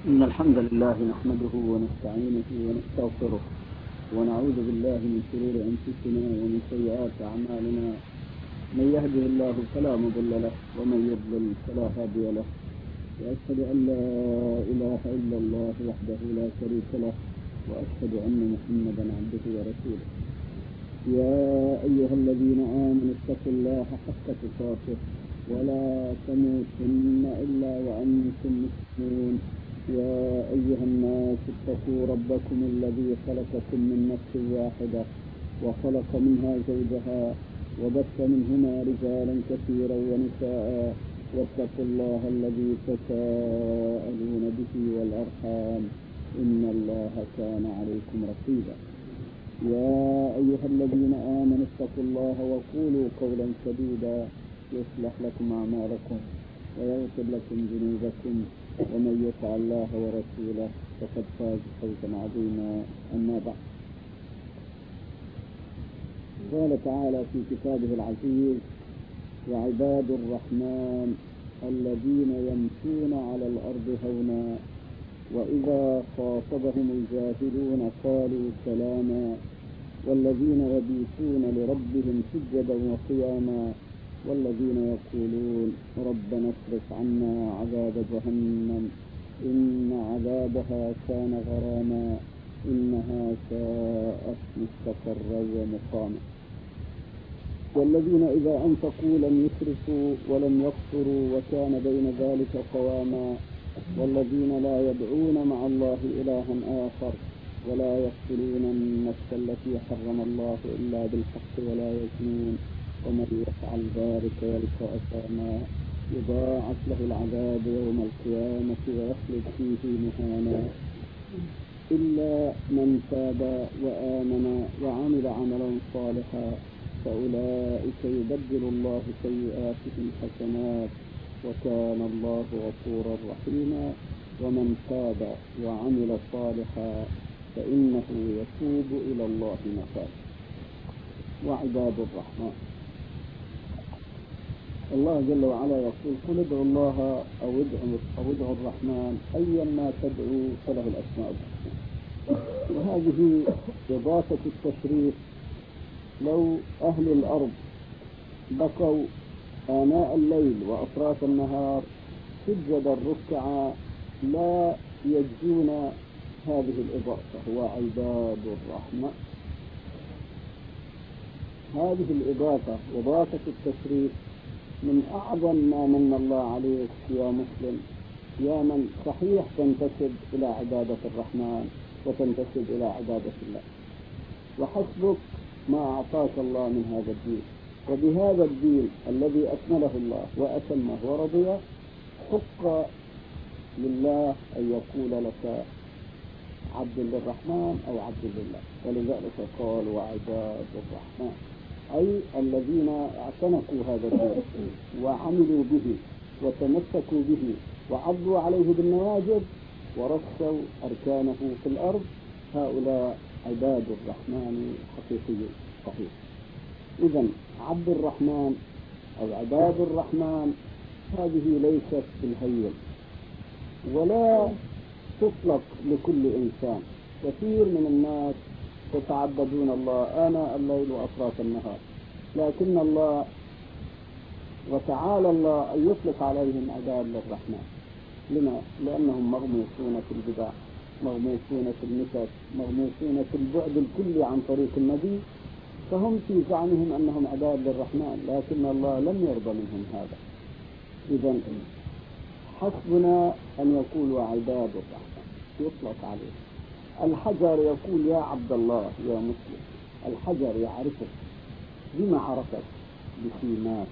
إن الحمد لله نحمده ونستعينه ونستغفره ونعوذ بالله من شرور أنفسنا ومن سيئات أعمالنا. من يهده الله فلا مضل له ومن يضلل فلا هادي له، وأشهد أن لا إله إلا الله وحده لا شريك له، وأشهد أن محمدا عبده ورسوله. يا أيها الذين آمنوا اتقوا الله حق تقاته ولا تموتن إلا وأنتم مسلمون. يا أيها الناس اتقوا ربكم الذي خلقكم من نفس واحدة وخلق منها زوجها وبث منهما رجالا كثيرا ونساء، واتقوا الله الذي تساءلون به والأرحام إن الله كان عليكم رقيبا. يا أيها الذين آمنوا اتقوا الله وقولوا قولا سديدا يصلح لكم أعمالكم ويغفر لكم ذنوبكم، ومن يطع الله ورسوله فقد فاز فوزا عظيما. أما بعد، قال تعالى في كتابه العزيز: وعباد الرحمن الذين يمشون على الأرض هونا وإذا خاطبهم الجاهلون قالوا سلاما، والذين يبيتون لربهم سجدا وقياما، والذين يقولون ربنا اصرف عنا عذاب جهنم إن عذابها كان غراما إنها ساءت مستقرا ومقاما، والذين إذا أنفقوا لم يسرفوا ولم يقتروا وكان بين ذلك قواما، والذين لا يدعون مع الله إلها آخر ولا يقتلون النفس التي حرم الله إلا بالحق ولا يزنون، ومن يفعل ذلك يلقى أثاما يضاعف له العذاب يوم القيامة ويخلد فيه مهانا إلا من تاب وآمن وعمل عملا صالحا فأولئك يبدل الله سيئاتهم حسنات وكان الله غفورا رحيما، ومن تاب وعمل صالحا فإنه يتوب إلى الله متابا. وعباد الرحمن، الله جل وعلا يقول: قل ادعوا الله أو ادعوا الرحمن أيا ما تدعوا فله الأسماء الحسنى. وهذه إضافة التشريف. لو أهل الأرض بقوا آناء الليل وأطراف النهار سجدا ركعا لا يجزون هذه الإضافة، هو عباد الرحمن. هذه الإضافة إضافة التشريف من أعظم ما من الله عليك يا مسلم، يا من صحيح تنتسب إلى عبادة الرحمن وتنتسب إلى عبادة الله، وحسبك ما أعطاك الله من هذا الدين. وبهذا الدين الذي أكمله الله وأتمه ورضيه حق لله أن يقول لك عبد للرحمن أو عبد لله، ولذلك قال: وعباد الرحمن، أي الذين اعتنقوا هذا الدين وعملوا به وتمسكوا به وعضوا عليه بالنواجذ ورصوا أركانه في الأرض، هؤلاء عباد الرحمن حقيقيون صحيح. إذن عبد الرحمن أو عباد الرحمن هذه ليست بالهين ولا تطلق لكل إنسان. كثير من الناس يتعبدون الله آناء الليل وأطراف النهار، لكن الله وتعالى الله أن يطلق عليهم عباد للرحمن. لما؟ لأنهم مغموسون في البدع، مغموسون في النكت، مغموسون في البعد الكلي عن طريق النبي، فهم في زعمهم أنهم عباد للرحمن، لكن الله لم يرضى منهم هذا. إذن حسبنا أن يقولوا عباد الرحمن يطلق عليه. الحجر يقول: يا عبد الله يا مسلم. الحجر يعرفك. بما عرفك؟ بسيماك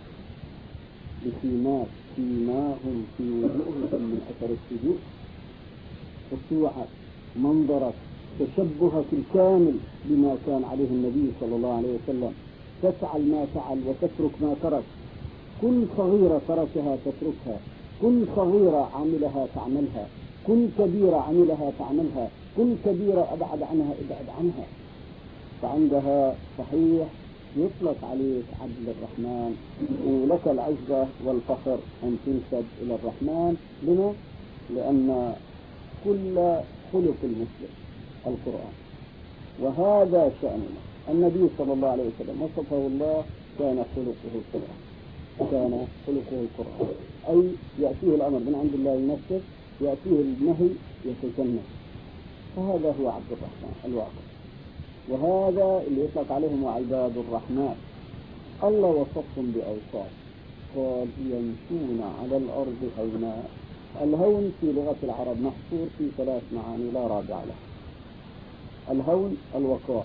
سيماهم في وجوههم من أثر السجود، خشوعك، منظرك، تشبهك الكامل بما كان عليه النبي صلى الله عليه وسلم، تفعل ما فعل وتترك ما ترك، كل صغيرة تركها تتركها، كل صغيرة عملها تعملها، كل كبيرة عملها تعملها، كل كبيرة أبعد عنها ابعد عنها. فعندها صحيح يطلق عليك عبد الرحمن، ولك العزة والفخر أن تنسب إلى الرحمن. لما؟ لأن كل خلق المسلم القرآن، وهذا شأننا. النبي صلى الله عليه وسلم وصفه الله كان خلقه القرآن، كان خلقه القرآن، أي يأتيه الأمر من عند الله ينفذ، يأتيه النهي يتجنب. فهذا هو عبد الرحمن الواقع، وهذا اللي يطلق عليهم عباد الرحمن. الله وصفهم بأوصاف، قال يمشون على الأرض هونا. الهون في لغة العرب محصور في 3 معاني لا رابع له. الهون الوقار،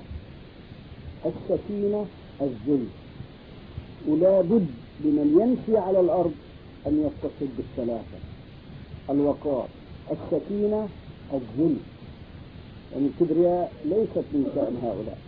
السكينة الذل. ولا بد لمن يمشي على الأرض أن يتصف بالثلاثة: الوقار، السكينة، الذل. يعني الكبرياء ليست من شأن هؤلاء.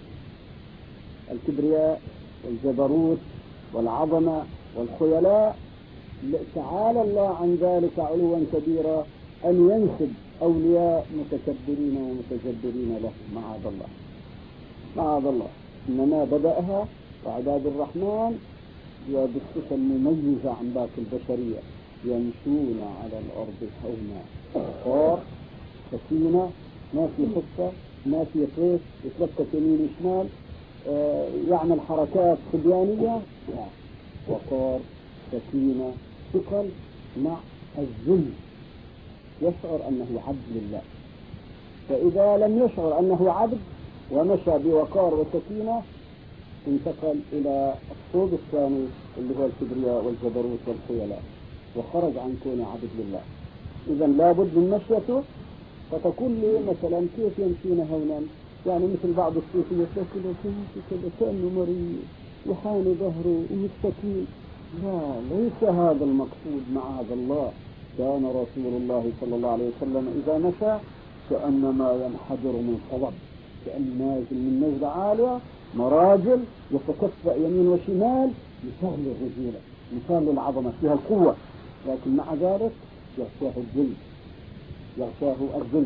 الكبرياء والجبروت والعظمة والخيلاء تعالى الله عن ذلك علوا كبيرا أن ينسب أولياء متكبرين ومتجبرين له، معاذ الله، معاذ الله. إنما بدأها وعباد الرحمن بالصفة المميزة عن باقي البشرية: يمشون على الأرض هونا. وقار، سكينة، ما في خطة، ما في قيس يتلفت يمين وشمال، يعمل حركات صبيانية. وقار، سكينة، ثقل، مع الذل، يشعر أنه عبد لله. فإذا لم يشعر أنه عبد ومشى بوقار وسكينة انتقل إلى الصوب الثاني اللي هو الكبرياء والجبروت والخيلاء، وخرج عن كونه عبد لله. إذا لابد من مشيته. فتقول لي مثلا كيف يمشون هونا؟ يعني مثل بعض الصوفية كذا كأنه مريض وحان ظهره ومستكين. لا، ليس هذا المقصود، معاذ الله. كان رسول الله صلى الله عليه وسلم إذا مشى كأنما ينحدر من صلب، كأن نازل من نزلة عالية، مراجل يتكفأ يمين وشمال، مثال للرجولة، مثال للعظمة، فيها القوة. لكن مع ذلك يغشاه الذل، يغشاه الذل.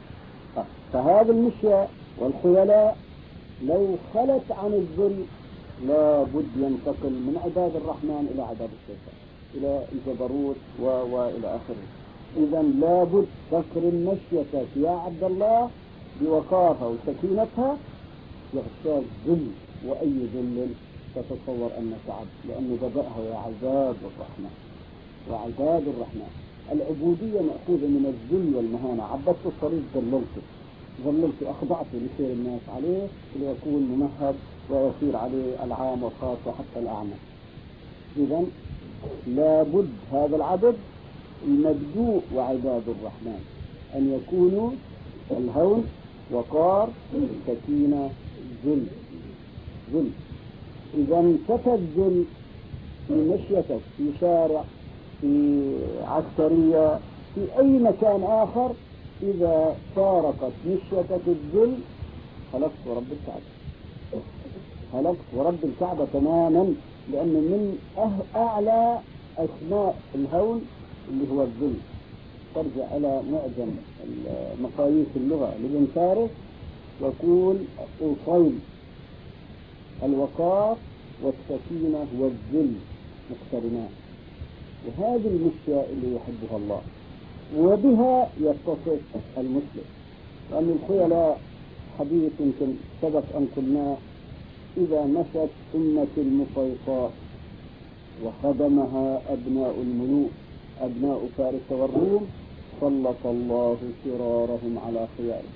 فهذا المشية والخيلاء لو خلت عن الذل لا بد ينتقل من عباد الرحمن إلى عباد الشيطان، إلى الجبروت وإلى آخره. إذا لا بد فكر مشيتك يا عبد الله بوقارها وسكينتها يغشاك ذل، وأي ذل تتصور أنك عبد، لأنه بدأها يا عباد الرحمن، وعباد الرحمن. العبودية مأخوذة من الذل والمهانة. عبدت الطريق، ذللت أخضعت لسير الناس عليه ليكون ممهد ويسير عليه العام والخاص وحتى الأعمى. إذا لابد هذا العبد المبدوء وعباد الرحمن أن يكونوا الهون، وقار، سكينة، ذل. إذا انتفى الذل في مشيتك في شارع، في عسكرية، في أي مكان آخر، إذا فارقت مشيتك الذل هلكت ورب الكعبة، هلكت ورب الكعبة تماما. لأن من أعلى أسماء الهون اللي هو الذل. ترجع إلى معجم مقاييس اللغة لابن فارس، يقول أصيل الوقار والسكينة والذل مقترنان. وهذه المشية اللي يحبها الله، وبها يتصف المسلم. لأن الخيلاء حديث يمكن سبق أن قلنا: إذا مشت أمة المفيصات وخدمها أبناء الملوك أبناء فارس والروم سلط الله شرارهم على خيارهم.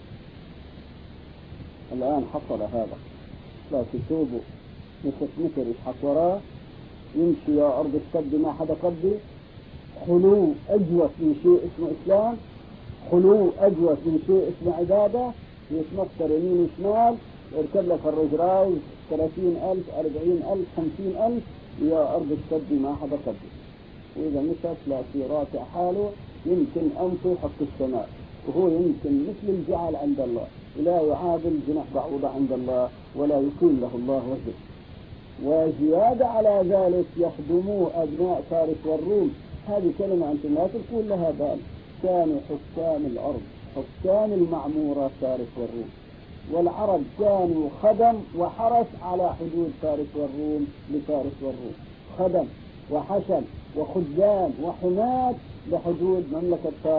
الآن حصل هذا، لا تشوفوا متر يشحط وراه، يمشي يا أرض السد ما حدا قدي، خلو أجوف من شيء اسمه إسلام، خلو أجوف من شيء اسمه عبادة، يتمطر يمين وشمال، يركب لك الرجراي 30,000 40,000 50,000، يا أرض السد ما حدا قدي. وإذا مشت لا في رافع حاله، يمكن أنفه حق السماء، وهو يمكن مثل الجعل عند الله، ولا يعادل جناح بعوضة عند الله، ولا يقيم له الله وجه. وزيادة على ذلك يخدموه أبناء فارس والروم. هذه كلمة أنتم لا تلقون لها بال. كانوا حكام الأرض، حكام المعمورة فارس والروم، والعرب كانوا خدم وحرس على حدود فارس والروم لفارس والروم، خدم وحشم وخدام وحماة لحدود مملكة فارس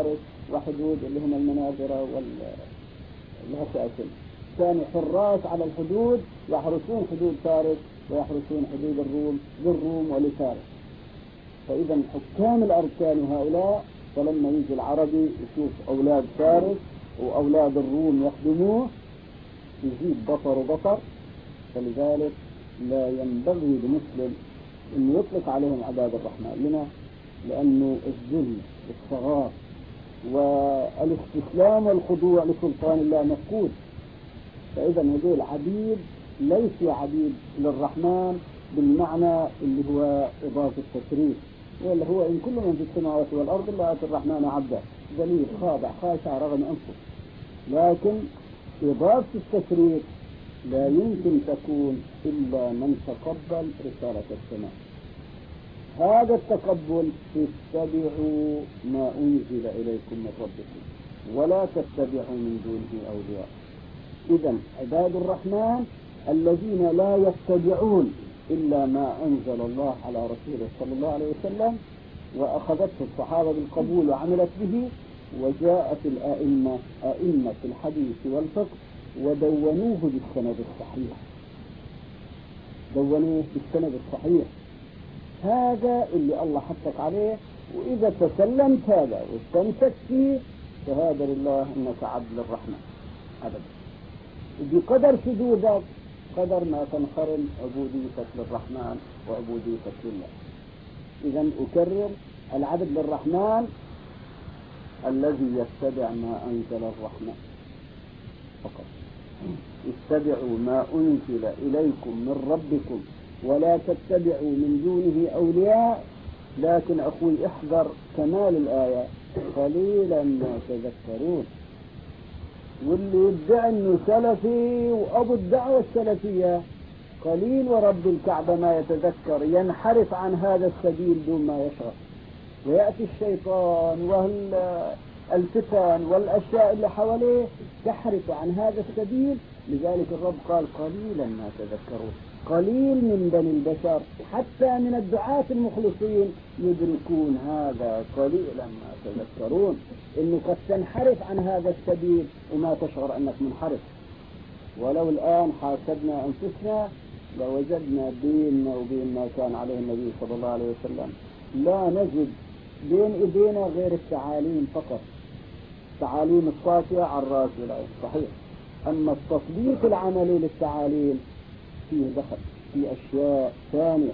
وحدود اللي هم المناظرة والهساسل، كانوا حراس على الحدود يحرسون حدود فارس ويحرسون حدود الروم للروم ولفارس. فإذا حكام الأرض كانوا هؤلاء، فلما يجي العربي يشوف أولاد فارس وأولاد الروم يخدموه يزيد بطر وبطر. فلذلك لا ينبغي لمسلم أن يطلق عليهم عباد الرحمن. لما؟ لأنه الذل والصغار والاستسلام والخضوع لسلطان الله مفقود. فإذا هذول عبيد ليسوا عبيد للرحمن بالمعنى اللي هو إضافة التشريف، ولا هو إن كل من في السماوات والأرض إلا آتي الرحمن عبدا ذليل خاضع خاشع رغم أنفه. لكن إضافة التشريف لا يمكن تكون إلا من تقبل رسالة السماء. هذا التقبل اتبعوا ما أنزل إليكم من ربكم ولا تتبعوا من دونه أولياء. إذن عباد الرحمن الذين لا يتبعون إلا ما أنزل الله على رسوله صلى الله عليه وسلم وأخذته الصحابة بالقبول وعملت به، وجاءت أئمة الحديث والفقه ودونوه بالسند الصحيح. دونوه بالسند الصحيح، هذا اللي الله حطك عليه. وإذا تسلمت هذا واستمسكت فيه فهذا لله إنك عبد للرحمن أبدا. بقدر شذوذك قدر ما تنخرم عبوديتك للرحمن وعبوديتك لله. إذا أكرر، العبد للرحمن الذي يتبع ما أنزل الرحمن فقط. اتبعوا ما أنزل إليكم من ربكم ولا تتبعوا من دونه أولياء. لكن أخوي احذر كمال الآية، قليلا ما تذكرون. واللي يدعي أنه سلفي وأبو الدعوة السلفية قليل ورب الكعبة ما يتذكر، ينحرف عن هذا السبيل دون ما يشعر، ويأتي الشيطان والفتن والأشياء اللي حواليه تحرف عن هذا السبيل. لذلك الرب قال قليلا ما تذكرون. قليل من بني البشر حتى من الدعاة المخلصين يدركون هذا، قليلا ما تذكرون، إنه قد تنحرف عن هذا السبيل وما تشعر أنك منحرف. ولو الآن حاسبنا أنفسنا لوجدنا بيننا وبين ما كان عليه النبي صلى الله عليه وسلم لا نجد بين إيدينا غير التعاليم فقط، تعاليم الصافية على الرأس والعين صحيح. أما التطبيق العملي للتعاليم فيه دخل في أشياء ثانية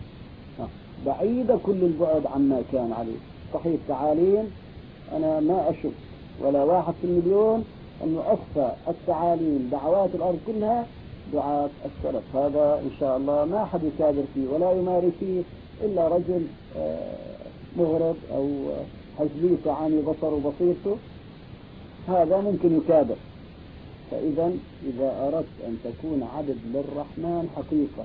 بعيدة كل البعد عما كان عليه. صحيح تعاليم، أنا ما أشك ولا 1% أنه أخفى التعاليم دعوات الأرض كلها دعاة السلف. هذا إن شاء الله ما حد يكابر فيه ولا يماري فيه إلا رجل مغرب أو حزبيته عامي بصر وبصيرته، هذا ممكن يكابر. فإذا إذا أردت أن تكون عبد للرحمن حقيقة،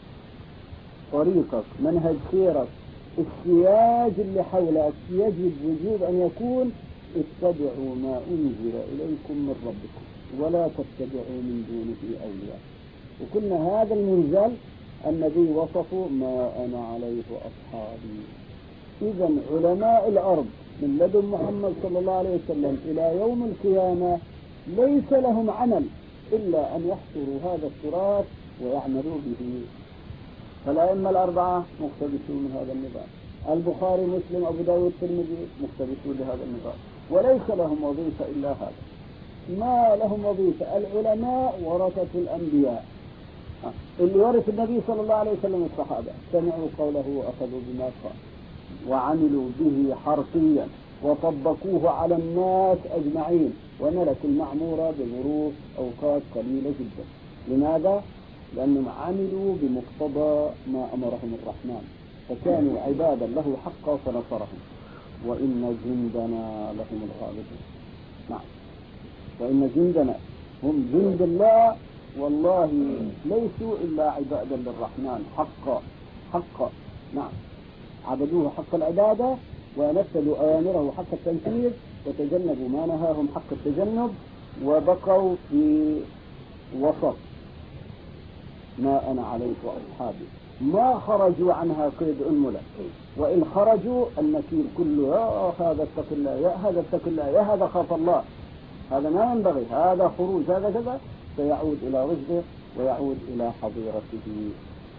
طريقك منهج سيرك السياج اللي حولك يجب وجوب أن يكون اتبعوا ما أنزل إليكم من ربكم ولا تتبعوا من دونه أولياء. وكنا هذا المنزل النبي وصفه ما أنا عليه أصحابي. إذا علماء الأرض من لدن محمد صلى الله عليه وسلم إلى يوم القيامة ليس لهم عمل إلا أن يحصروا هذا التراث ويعملوا به. فالأئمة الأربعة مقتبسون من هذا النظام، البخاري مسلم أبو داود الترمذي مقتبسون لهذا النظام، وليس لهم وظيفة إلا هذا. ما لهم وظيفة. العلماء ورثة الأنبياء، اللي ورث النبي صلى الله عليه وسلم الصحابة سمعوا قوله وأخذوا بما قال وعملوا به حرفيا وطبقوه على الناس أجمعين وملكوا المعمورة بظروف أوقات قليلة جدا. لماذا؟ لأنهم عملوا بمقتضى ما أمرهم الرحمن فكانوا عبادا له حقا فنصرهم. وإن جندنا لهم الغالبون. نعم، وإن جندنا هم جند الله والله ليسوا إلا عبادا للرحمن حقا. نعم، عبدوه حق العبادة ونفذوا أوامره حق التنفيذ وتجنبوا ما نهاهم حق التجنب وبقوا في وسط ما أنا عليه وأصحابي. ما خرجوا عنها قيد أنملة، وإن خرجوا النكير كله يا هذا اتق الله، يا هذا اتق الله، يا هذا خاف الله، هذا ما ينبغي، هذا خروج، هذا كذا، سيعود إلى رشده ويعود إلى حظيرته.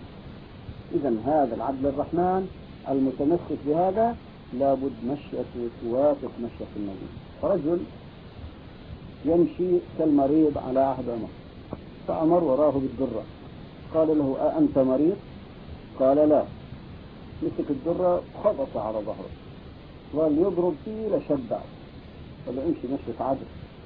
إذا هذا العبد الرحمن المتمسك بهذا لابد مشيته توافق مشية النبي. رجل يمشي كالمريض على عهد عمر، فأمر وراه بالدرة، قال له أأنت مريض؟ قال لا. مسك الدرة خبط على ظهره، قال يضرب فيه لشبع، قال له امشي مشية عدل.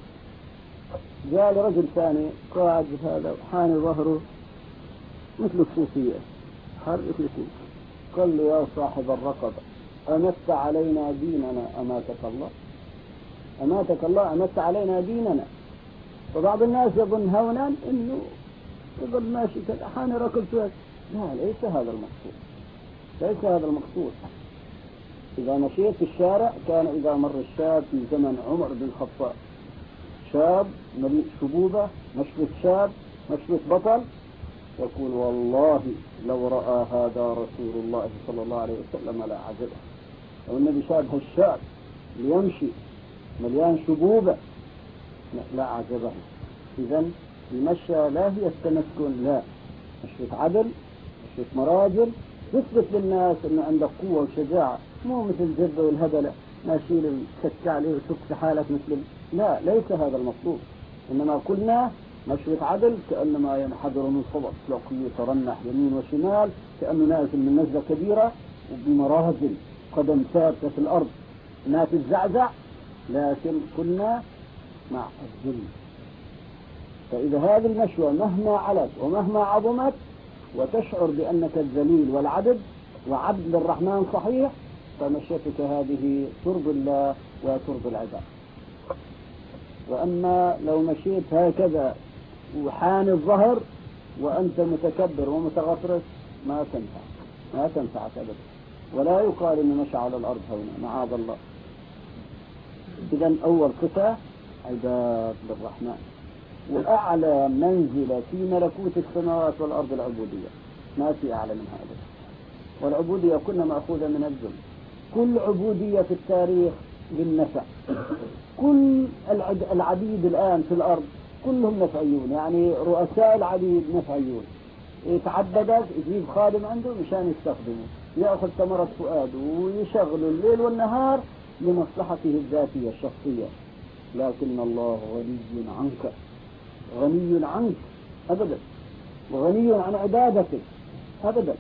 جاء لرجل ثاني قاعد هذا حان ظهره مثل الصوفية، حرك يكون، قال له يا صاحب الرقبة أمت علينا ديننا أماتك الله، أماتك الله، أمت علينا ديننا. فبعض الناس يظن هونا إنه يظل ماشي كذا حان ركبت، لا، ليس هذا المقصود، ليس هذا المقصود. إذا مشيت في الشارع، كان إذا مر الشاب في زمن عمر بن الخطاب، شاب مليء شبوبة، مشبه شاب، مشبه بطل، يقول والله لو رأى هذا رسول الله صلى الله عليه وسلم لا عجبه. لو النبي شابه الشاب ليمشي مليان شبوبة لا عجبه. إذن المشى لا هي التمسكن، لا، مشية عدل، مشية مراجل، تثبت للناس أنه عندك قوة وشجاعة، مو مثل الجبة والهبلة ماشي السك عليه وسك في حالك مثل، لا، ليس هذا المطلوب. إنما قلنا مشية عدل كأنما ينحدر من صبر، تلاقيه يترنح يمين وشمال كأنه نازل من نزلة كبيرة وبمراجل، قدم ثابتة في الأرض ما تتزعزع، لكن كنا مع الذل. فإذا هذه المشوى مهما علت ومهما عظمت وتشعر بأنك الذليل والعبد وعبد للرحمن صحيح، فمشيتك هذه ترضي الله وترضي العباد. وأما لو مشيت هكذا وحان الظهر وأنت متكبر ومتغطرس ما تنفعك أبدا، ولا يقال إن مشى على الأرض هنا، معاذ الله. إذن أول صفة عباد للرحمن، وأعلى منزلة في ملكوت السماوات والأرض العبودية، ما في أعلى من هذا. والعبودية كنا مأخوذة من الذل. كل عبودية في التاريخ للنفع، كل العبيد الآن في الأرض كلهم نفعيون، يعني رؤساء العبيد نفعيون، يتعبدك يجيب خادم عنده مشان يستخدمه، يأخذ ثمرة فؤاده ويشغله الليل والنهار لمصلحته الذاتية الشخصية. لكن الله غني عنك، غني عنك أبدا، وغني عن عبادتك أبدا،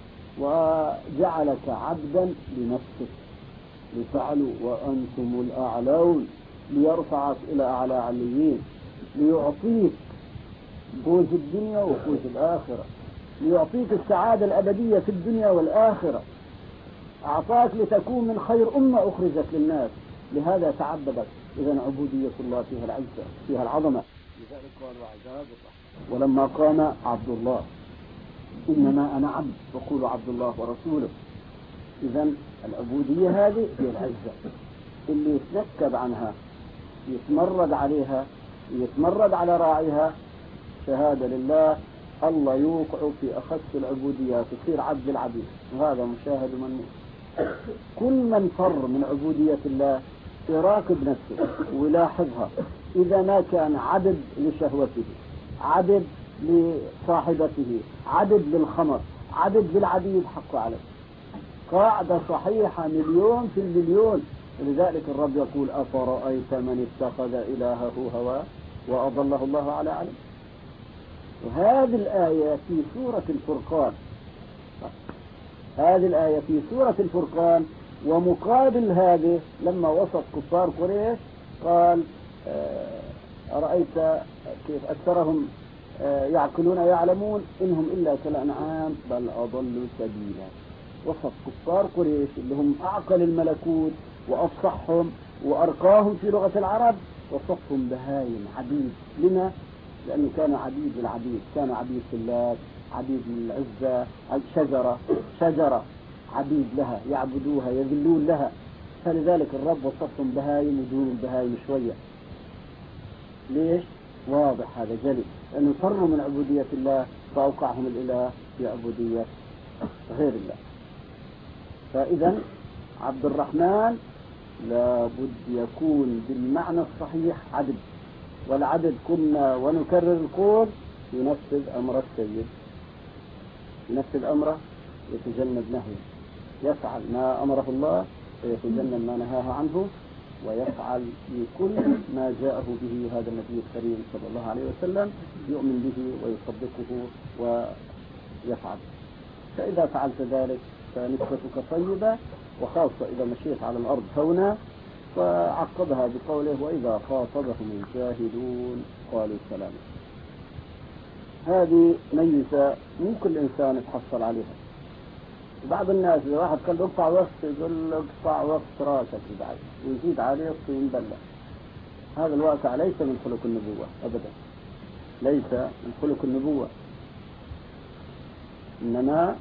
وجعلك عبدا لنفسك لفعلوا وأنتم الأعلون، ليرفعك إلى أعلى عليين، ليعطيك فوز الدنيا وفوز الآخرة، ليعطيك السعادة الأبدية في الدنيا والآخرة، أعطاك لتكون من خير أمة أخرجت للناس، لهذا تعبدك. إذن عبودية الله فيها العزة، فيها العظمة. لذلك قالوا عباد الله. ولما قام عبد الله، إنما أنا عبد، وقولوا عبد الله ورسوله. إذن العبودية هذه هي العزة، اللي يتنكب عنها، يتمرد عليها، يتمرد على راعيها، شهادة لله، الله يوقع في أخص العبوديات، يصير عبد العبيد، وهذا مشاهد من كل من فر من عبودية الله يراقب نفسه ويلاحظها. إذا ما كان عبد لشهوته، عبد لصاحبته، عبد للخمر، عبد للعبيد، حق عليه. قاعدة صحيحة مليون في المليون. ولذلك الرب يقول أفرأيت من اتخذ إلهه هواه وأضله الله على علم. وهذه الآية في سورة الفرقان، هذه الآية في سورة الفرقان. ومقابل هذه لما وصف كفار قريش قال أرأيت كيف أكثرهم يعقلون يعلمون إنهم إلا كالأنعام بل أضلوا سبيلا. وصف كفار قريش اللي هم أعقل الملكوت وأفصحهم وأرقاهم في لغة العرب، وصفهم بهايم عبيد. لما؟ لأنه كانوا عبيد العبيد، كانوا عبيد الله، عبيد العزة، شجرة عبيد لها، يعبدوها يذلون لها. فلذلك الرب وصفهم بهايم ودون البهايم شوية. ليش؟ واضح هذا جلي، لأنه فروا من عبودية الله فأوقعهم الإله في عبودية غير الله. فإذا عبد الرحمن لابد يكون بالمعنى الصحيح عبد، والعبد كنا ونكرر القول ينفذ أمر السيد، ينفذ أمره يتجنب نهيه، يفعل ما أمره الله ويتجنب ما نهاه عنه، ويفعل بكل ما جاءه به هذا النبي الكريم صلى الله عليه وسلم، يؤمن به ويصدقه ويفعل. فإذا فعلت ذلك فنسبتك طيبة، وخاصة إذا مشيت على الأرض هونا. فعقبها بقوله وإذا خاطبهم الجاهلون قالوا سلاما. هذه ميزة مو كل إنسان يتحصل عليها. بعض الناس إذا واحد قال له اقطع وقت يقول له اقطع وقت راسك بعد ويزيد عليه الطين بلة. هذا الواقع ليس من خلق النبوة أبدا، ليس من خلق النبوة، إنما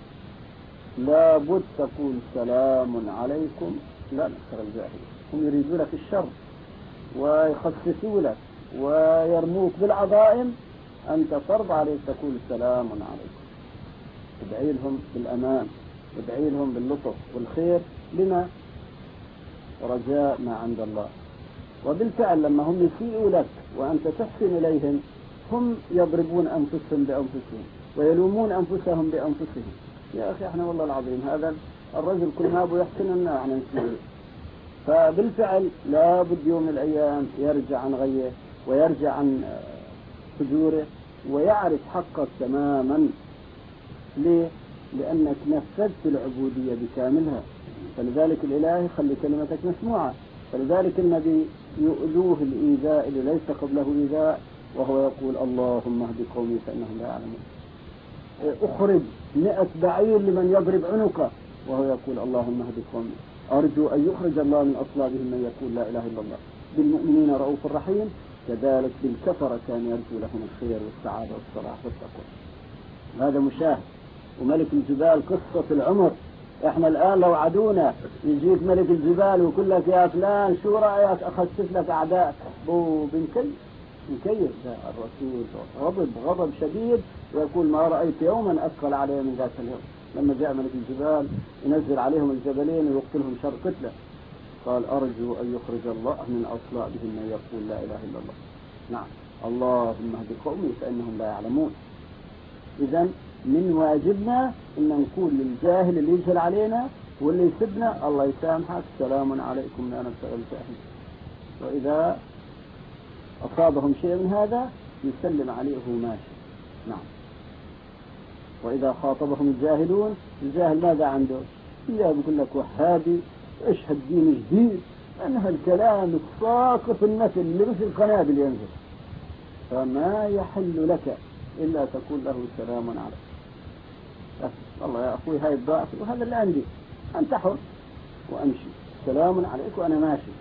لابد تقول سلام عليكم لا نكثر الجاهل. هم يريدون لك الشر ويخصصوا لك ويرموك بالعظائم، أنت فرض عليك تقول سلام عليكم، ادعي لهم بالأمان، ادعي لهم باللطف والخير، لما رجاء ما عند الله. وبالفعل لما هم يسيئوا لك وأنت تحسن إليهم هم يضربون أنفسهم بأنفسهم ويلومون أنفسهم بأنفسهم. يا أخي احنا والله العظيم هذا الرجل كل ما أبو يحسن لنا احنا نسيئ. فبالفعل لا بد يوم من الأيام يرجع عن غيه ويرجع عن فجوره ويعرف حقك تماما. ليه؟ لأنك نفذت العبودية بكاملها، فلذلك الإله يخلي كلمتك مسموعة. فلذلك النبي يؤذوه الإيذاء اللي ليس قبله إيذاء وهو يقول اللهم اهد قومي فإنهم لا يعلمون. أخرج 100 بعير لمن يضرب عنقه وهو يقول اللهم اهد قومي. أرجو أن يخرج الله من أصلابهم من يقول لا إله إلا الله. بالمؤمنين رؤوف رحيم. كذلك بالكفرة كان يرجو لهم الخير والسعادة والصلاح والتقوى. هذا مشاهد. وملك الجبال قصة العمر. احنا الآن لو عدونا يجيك ملك الجبال ويقول لك يا فلان شو رأيك أخسف لك أعداء بنكيف الرسول غضب شديد ويقول ما رأيت يوما أثقل عليه من ذاك اليوم. لما جاء ملك الجبال ينزل عليهم الجبلين ويقتلهم شر قتله، قال أرجو أن يخرج الله من أصلابهم من يقول لا إله إلا الله. نعم اللهم اهد قومي فإنهم لا يعلمون. إذن من واجبنا أن نقول للجاهل اللي يجهل علينا واللي يسبنا الله يسامحك سلام عليكم لا نبتغي الجاهل. وإذا أصابهم شيء من هذا يسلم عليه وهو ماشي. نعم. وإذا خاطبهم الجاهلون، الجاهل ماذا عنده؟ إذا بيقول لك وهابي اشهد دين جديد، أنها الكلام الساقط النفل اللي مثل القنابل ينزل. فما يحل لك إلا تقول له سلام عليك. والله يا أخوي هاي الضعف وهذا اللي عندي، أنت حر وأمشي سلام عليك وأنا ماشي.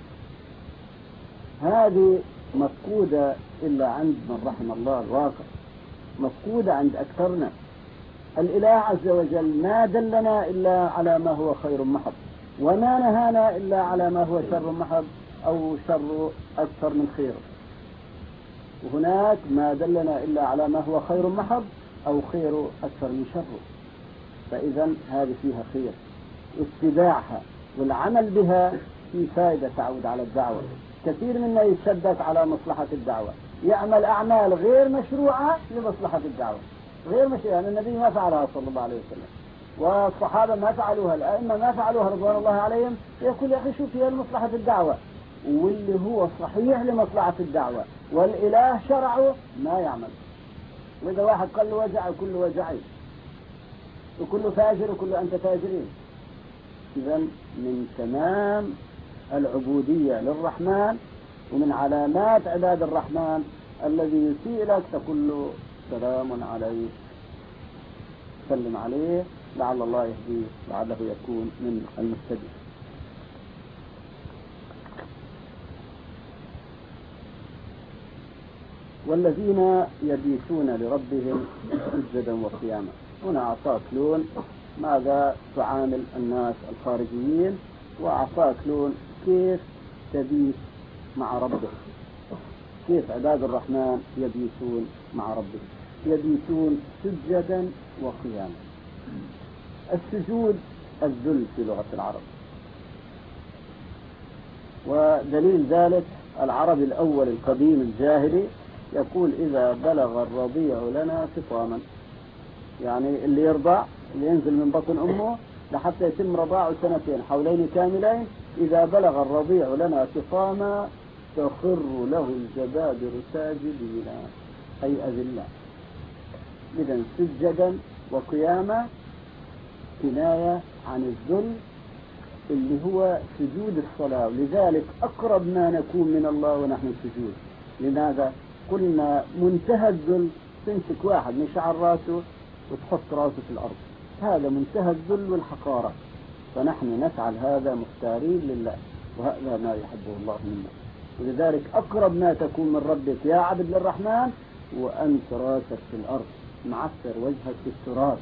هذه مفقودة إلا عند من رحم الله الواقع، مفقودة عند أكثرنا. الإله عز وجل ما دلنا إلا على ما هو خير محض، وما نهانا إلا على ما هو شر محض أو شر أكثر من خير. وهناك ما دلنا إلا على ما هو خير محض أو خير أكثر من شر. فإذا هذه فيها خير، اتباعها والعمل بها في فائدة تعود على الدعوة. كثير منا يتشدد على مصلحة الدعوة، يعمل أعمال غير مشروعة لمصلحة الدعوة، غير مشروعة. يعني النبي ما فعلها صلى الله عليه وسلم، والصحابة ما فعلوها، الأئمة ما فعلوها رضوان الله عليهم. يقول يا أخي شو فيها لمصلحة الدعوة، واللي هو صحيح لمصلحة الدعوة والإله شرعه ما يعمل. وإذا واحد قال له وجع كل وجعي وكل فاجر وكل أنت فاجرين. إذا من تمام العبودية للرحمن ومن علامات عباد الرحمن الذي يسيء لك تقول له سلام عليك، سلم عليه لعل الله يهديه لعله يكون من المهتدين. والذين يبيتون لربهم سجدا وقياما. هنا أعطاك لون ماذا تعامل الناس الخارجيين، وأعطاك لون كيف تبيت مع ربك، كيف عباد الرحمن يبيتون مع ربك. يبيتون سجدا وقياما. السجود الذل في لغة العرب، ودليل ذلك العربي الأول القديم الجاهلي يقول إذا بلغ الرضيع لنا فطاما، يعني اللي يرضع اللي ينزل من بطن أمه لحتى يتم رضاعه 2 سنين حولين كاملين، إذا بلغ الرضيع لنا فطاما تخر له الجبابر ساجدين أي أذلاء. إذا سجدا وقياما كناية عن الذل اللي هو سجود الصلاة، ولذلك أقرب ما نكون من الله ونحن سجود. لماذا؟ قلنا منتهى الذل تمسك واحد من شعر راسه وتحط راسه في الأرض، هذا منتهى الذل والحقارة، فنحن نفعل هذا مختارين لله، وهذا ما يحبه الله منا. ولذلك أقرب ما تكون من ربك يا عبد للرحمن وأنت راسك في الأرض معثر وجهك في التراب.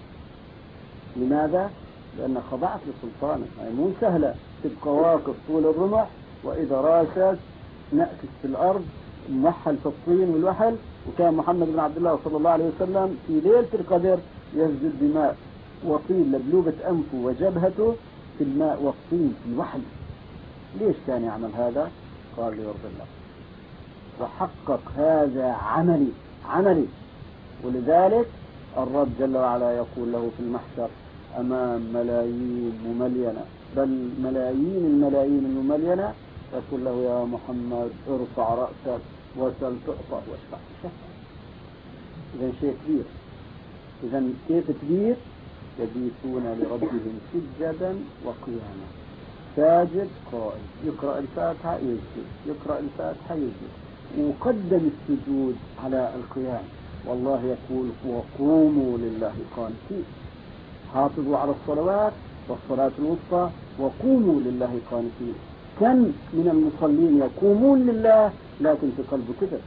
لماذا؟ لأن خضعت لسلطانك، يعني مو سهلة تبقى واقف طول الرمح وإذا راسك نأكس في الأرض موحل في الطين والوحل. وكان محمد بن عبد الله صلى الله عليه وسلم في ليلة القدر يسجد بماء وطين لبلوبة أنفه وجبهته في الماء والطين في الوحل. ليش كان يعمل هذا؟ قال ليرضي الله، وحقق هذا عملي. ولذلك الرب جل وعلا يقول له في المحشر أمام ملايين مملينة، بل ملايين الملايين المملينة، يقول له يا محمد ارفع رأسك وسل تعطى واشفع تشفع. إذا شيء كبير. إذا كيف كبير؟ يبيتون لربهم سجدا وقياما، ساجد قائم، يقرأ الفاتحة يسجد، يقرأ الفاتحة يسجد، وقدم السجود على القيام. والله يقول وقوموا لله قانتين، حافظوا على الصلوات والصلاة الوسطى وقوموا لله قانتين. كم من المصلين يقومون لله لكن في قلبه كبر،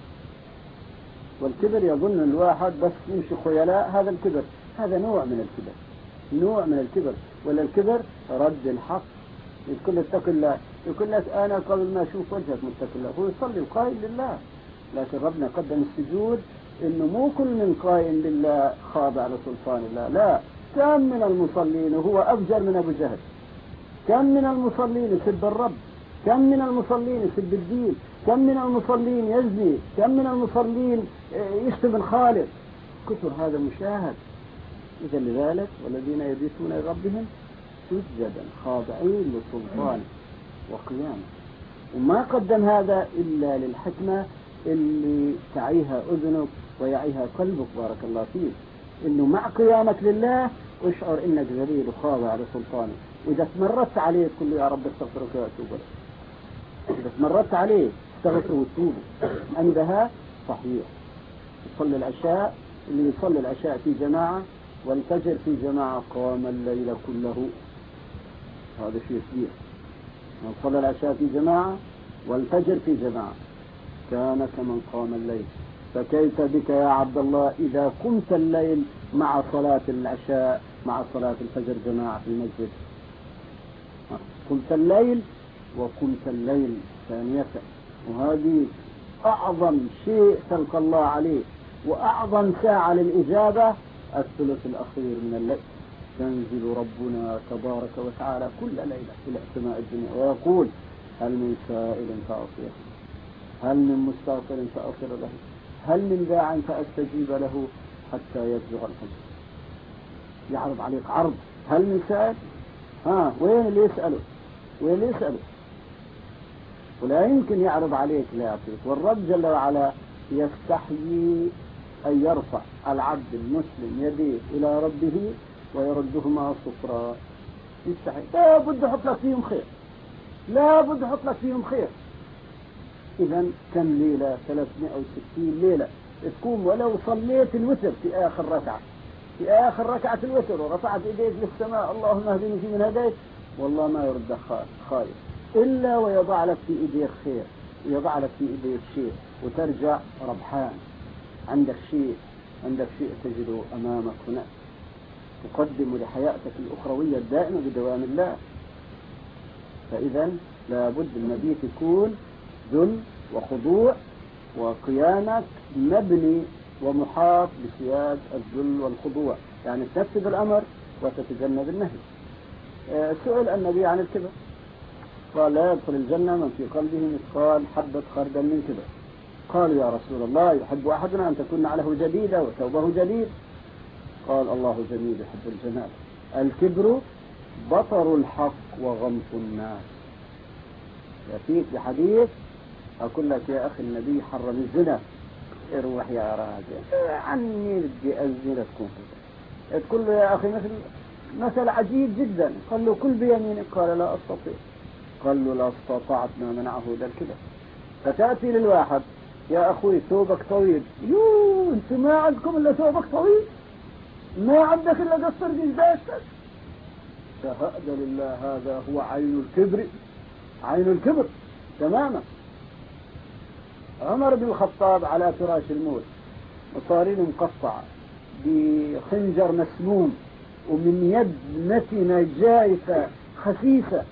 والكبر يظن الواحد بس يمشي خيلاء، هذا الكبر، هذا نوع من الكبر. ولا الكبر رد الحق. يقول اتق الله، يقول لك أنا قبل ما أشوف وجهك متق الله، هو يصلي وقائم لله، لكن ربنا قدم السجود إنه مو كل من قائم لله خاضع لسلطان الله، لا. كم من المصلين وهو أفجر من أبو جهل، كم من المصلين يسب الرب، كم من المصلين يسب الدين، كم من المصلين يزني، كم من المصلين يشتم الخالق، كثر هذا مشاهد. إذا لذلك والذين يبيتون لربهم سجدا خاضعين لسلطانه وقيامه. وما قدم هذا إلا للحكمة اللي تعيها أذنك ويعيها قلبك، بارك الله فيك، إنه مع قيامك لله اشعر إنك ذليل وخاضع لسلطانه. وإذا تمردت عليه تقول له يا رب استغفرك وأتوب إليك، إذا تمردت عليه استغفر وتوب عندها صحيح. يصلي العشاء، اللي يصلي العشاء في جماعة والفجر في جماعة قام الليل كله، هذا شيء كبير. من صلى العشاء في جماعة والفجر في جماعة كان كمن قام الليل. فكيف بك يا عبد الله إذا قمت الليل مع صلاة العشاء مع صلاة الفجر جماعة في المسجد؟ قمت الليل وقمت الليل ثانية، وهذه أعظم شيء تلقى الله عليه وأعظم ساعة للإجابة، الثلث الأخير من الليل. ينزل ربنا تبارك وتعالى كل ليلة إلى سماء الدنيا ويقول هل من سائل فأعطيه، هل من مستغفر فأغفر له، هل من داع فأستجيب له حتى يبلغ الحج. يعرض عليك عرض، هل من سائل؟ وين اللي يسأله؟ ولا يمكن يعرض عليك لا يعطيك. والرب جل وعلا يستحيي أن يرفع العبد المسلم يديه إلى ربه ويردهما صفرا. يستحيي، لا بد يحط لك فيهم خير، إذا كم ليلة؟ 360 ليلة تقوم ولو صليت الوتر في آخر ركعة الوتر ورفعت إيديك للسماء اللهم اهدني في من هديت، والله ما يرد خائف إلا ويضع لك في إيديك خير ويضع لك في إيديك شيء وترجع ربحان. عندك شيء تجده أمامك هنا تقدم لحياتك الأخروية الدائمة بدوام الله. فإذا لابد المبيت يكون ذل وخضوع، وقيامك مبني ومحاط بسياد الذل والخضوع، يعني تنفذ الأمر وتتجنب النهي. سئل النبي عن الكبر قال لا يدخل الجنة من في قلبه مثقال حبة خردل من كبر. قالوا يا رسول الله يحب أحدنا أن تكون نعله جديدة وثوبه جديد؟ قال الله جميل يحب الجمال. الكبر بطر الحق وغمط الناس. يأتيك بحديث أقول لك يا أخي النبي حرم الزنا، روح يا راجل عني بدي أزنا تكون كذا. تقول له يا أخي مثل عجيب جدا، قال له كل بيمينك، قال لا أستطيع، قال له لا استطعت ما منعه إلا الكبر. فتأتي للواحد يا أخوي ثوبك طويل، يو أنت ما عندكم إلا ثوبك طويل، ما عندك إلا قصر جلداشتك. فهذا لله هذا هو عين الكبر، عين الكبر تماما. عمر بن الخطاب على فراش الموت مصارين مقطعة بخنجر مسموم ومن يد نتنة جائفة خفيفة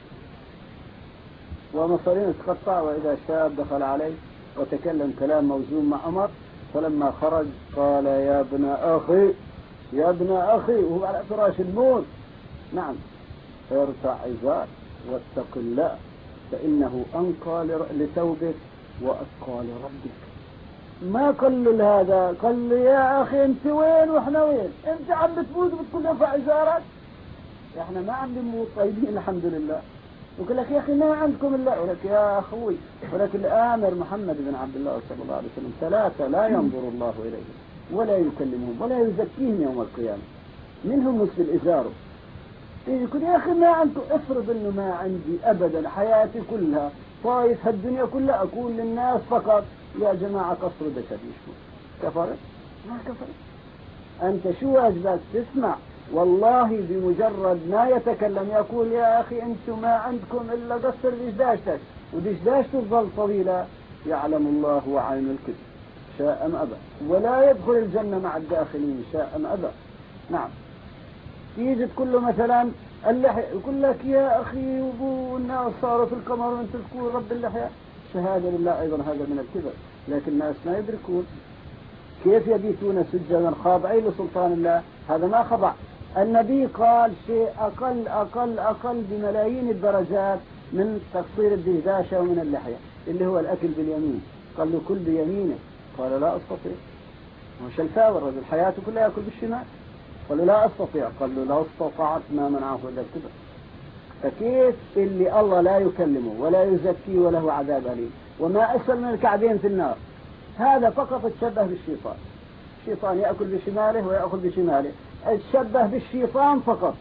ومصارين تقطع، وإذا شاب دخل عليه وتكلم كلام موزون مع عمر، فلما خرج قال يا ابن أخي يا ابن أخي وهو على فراش الموت، نعم ارفع عزار واتق الله فإنه أنقى لثوبك وأتقى لربك. ما قال له هذا، قال له يا أخي أنت وين وإحنا وين؟ أنت عم بتموت وبتقول ارفع عزارك؟ إحنا ما عم نموت طيبين الحمد لله. يقول لك يا أخي ما عندكم إلا، يقول لك يا أخوي ولكن الآمر محمد بن عبد الله صلى الله عليه وسلم ثلاثة لا ينظر الله إليهم ولا يكلمهم ولا يزكيهم يوم القيامة، منهم نصف إزاره. يقول يا أخي ما عندكم، افرض إنه ما عندي أبدا حياتي كلها طايف هالدنيا كلها أكون للناس فقط، يا جماعة قصر دشت مش كفرت؟ ما كفرت. أنت شو واجبك؟ تسمع، والله بمجرد ما يتكلم يقول يا أخي أنتم ما عندكم إلا قصر دشداشتك، ودشداشته تظل طويلة، يعلم الله وعين الكذب شاء أم أبى، ولا يدخل الجنة مع الداخلين شاء أم أبى. نعم. تيجي تقول له مثلا اللحية، يقول لك يا أخي وبو الناس صاروا في القمر وانت تقول رب اللحية، شهادة لله أيضا هذا من الكبر. لكن الناس ما يدركون كيف يبيتون سجدا خاضعين لسلطان الله، هذا ما خضع. النبي قال شيء أقل بملايين الدرجات من تقصير الدهداشة ومن اللحية، اللي هو الأكل باليمين. قال له كل بيمينه، قال لا أستطيع، مش الفاور الرجل حياته كلها يأكل بالشمال، قال له لا أستطيع، قال له لا استطعت ما منعه إلا الكبر. فكيف اللي الله لا يكلمه ولا يزكيه وله عذاب أليم وما أسفل من الكعبين في النار، هذا فقط تشبه بالشيطان. الشيطان يأكل بشماله ويأكل بشماله، تشبه بالشيطان فقط،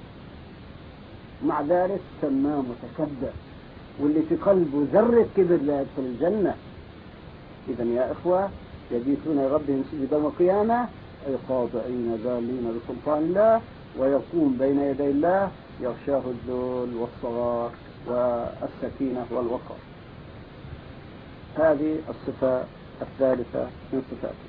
مع ذلك سماه متكبر، واللي في قلبه ذرة كبر لا يدخل الجنة. إذن يا إخوة يبيتون ربهم سجدا وقياما أي خاضعين ذالين بسلطان الله، ويقوم بين يدي الله يغشاه الذل والصغار والسكينة والوقار. هذه الصفة الثالثة من صفاته.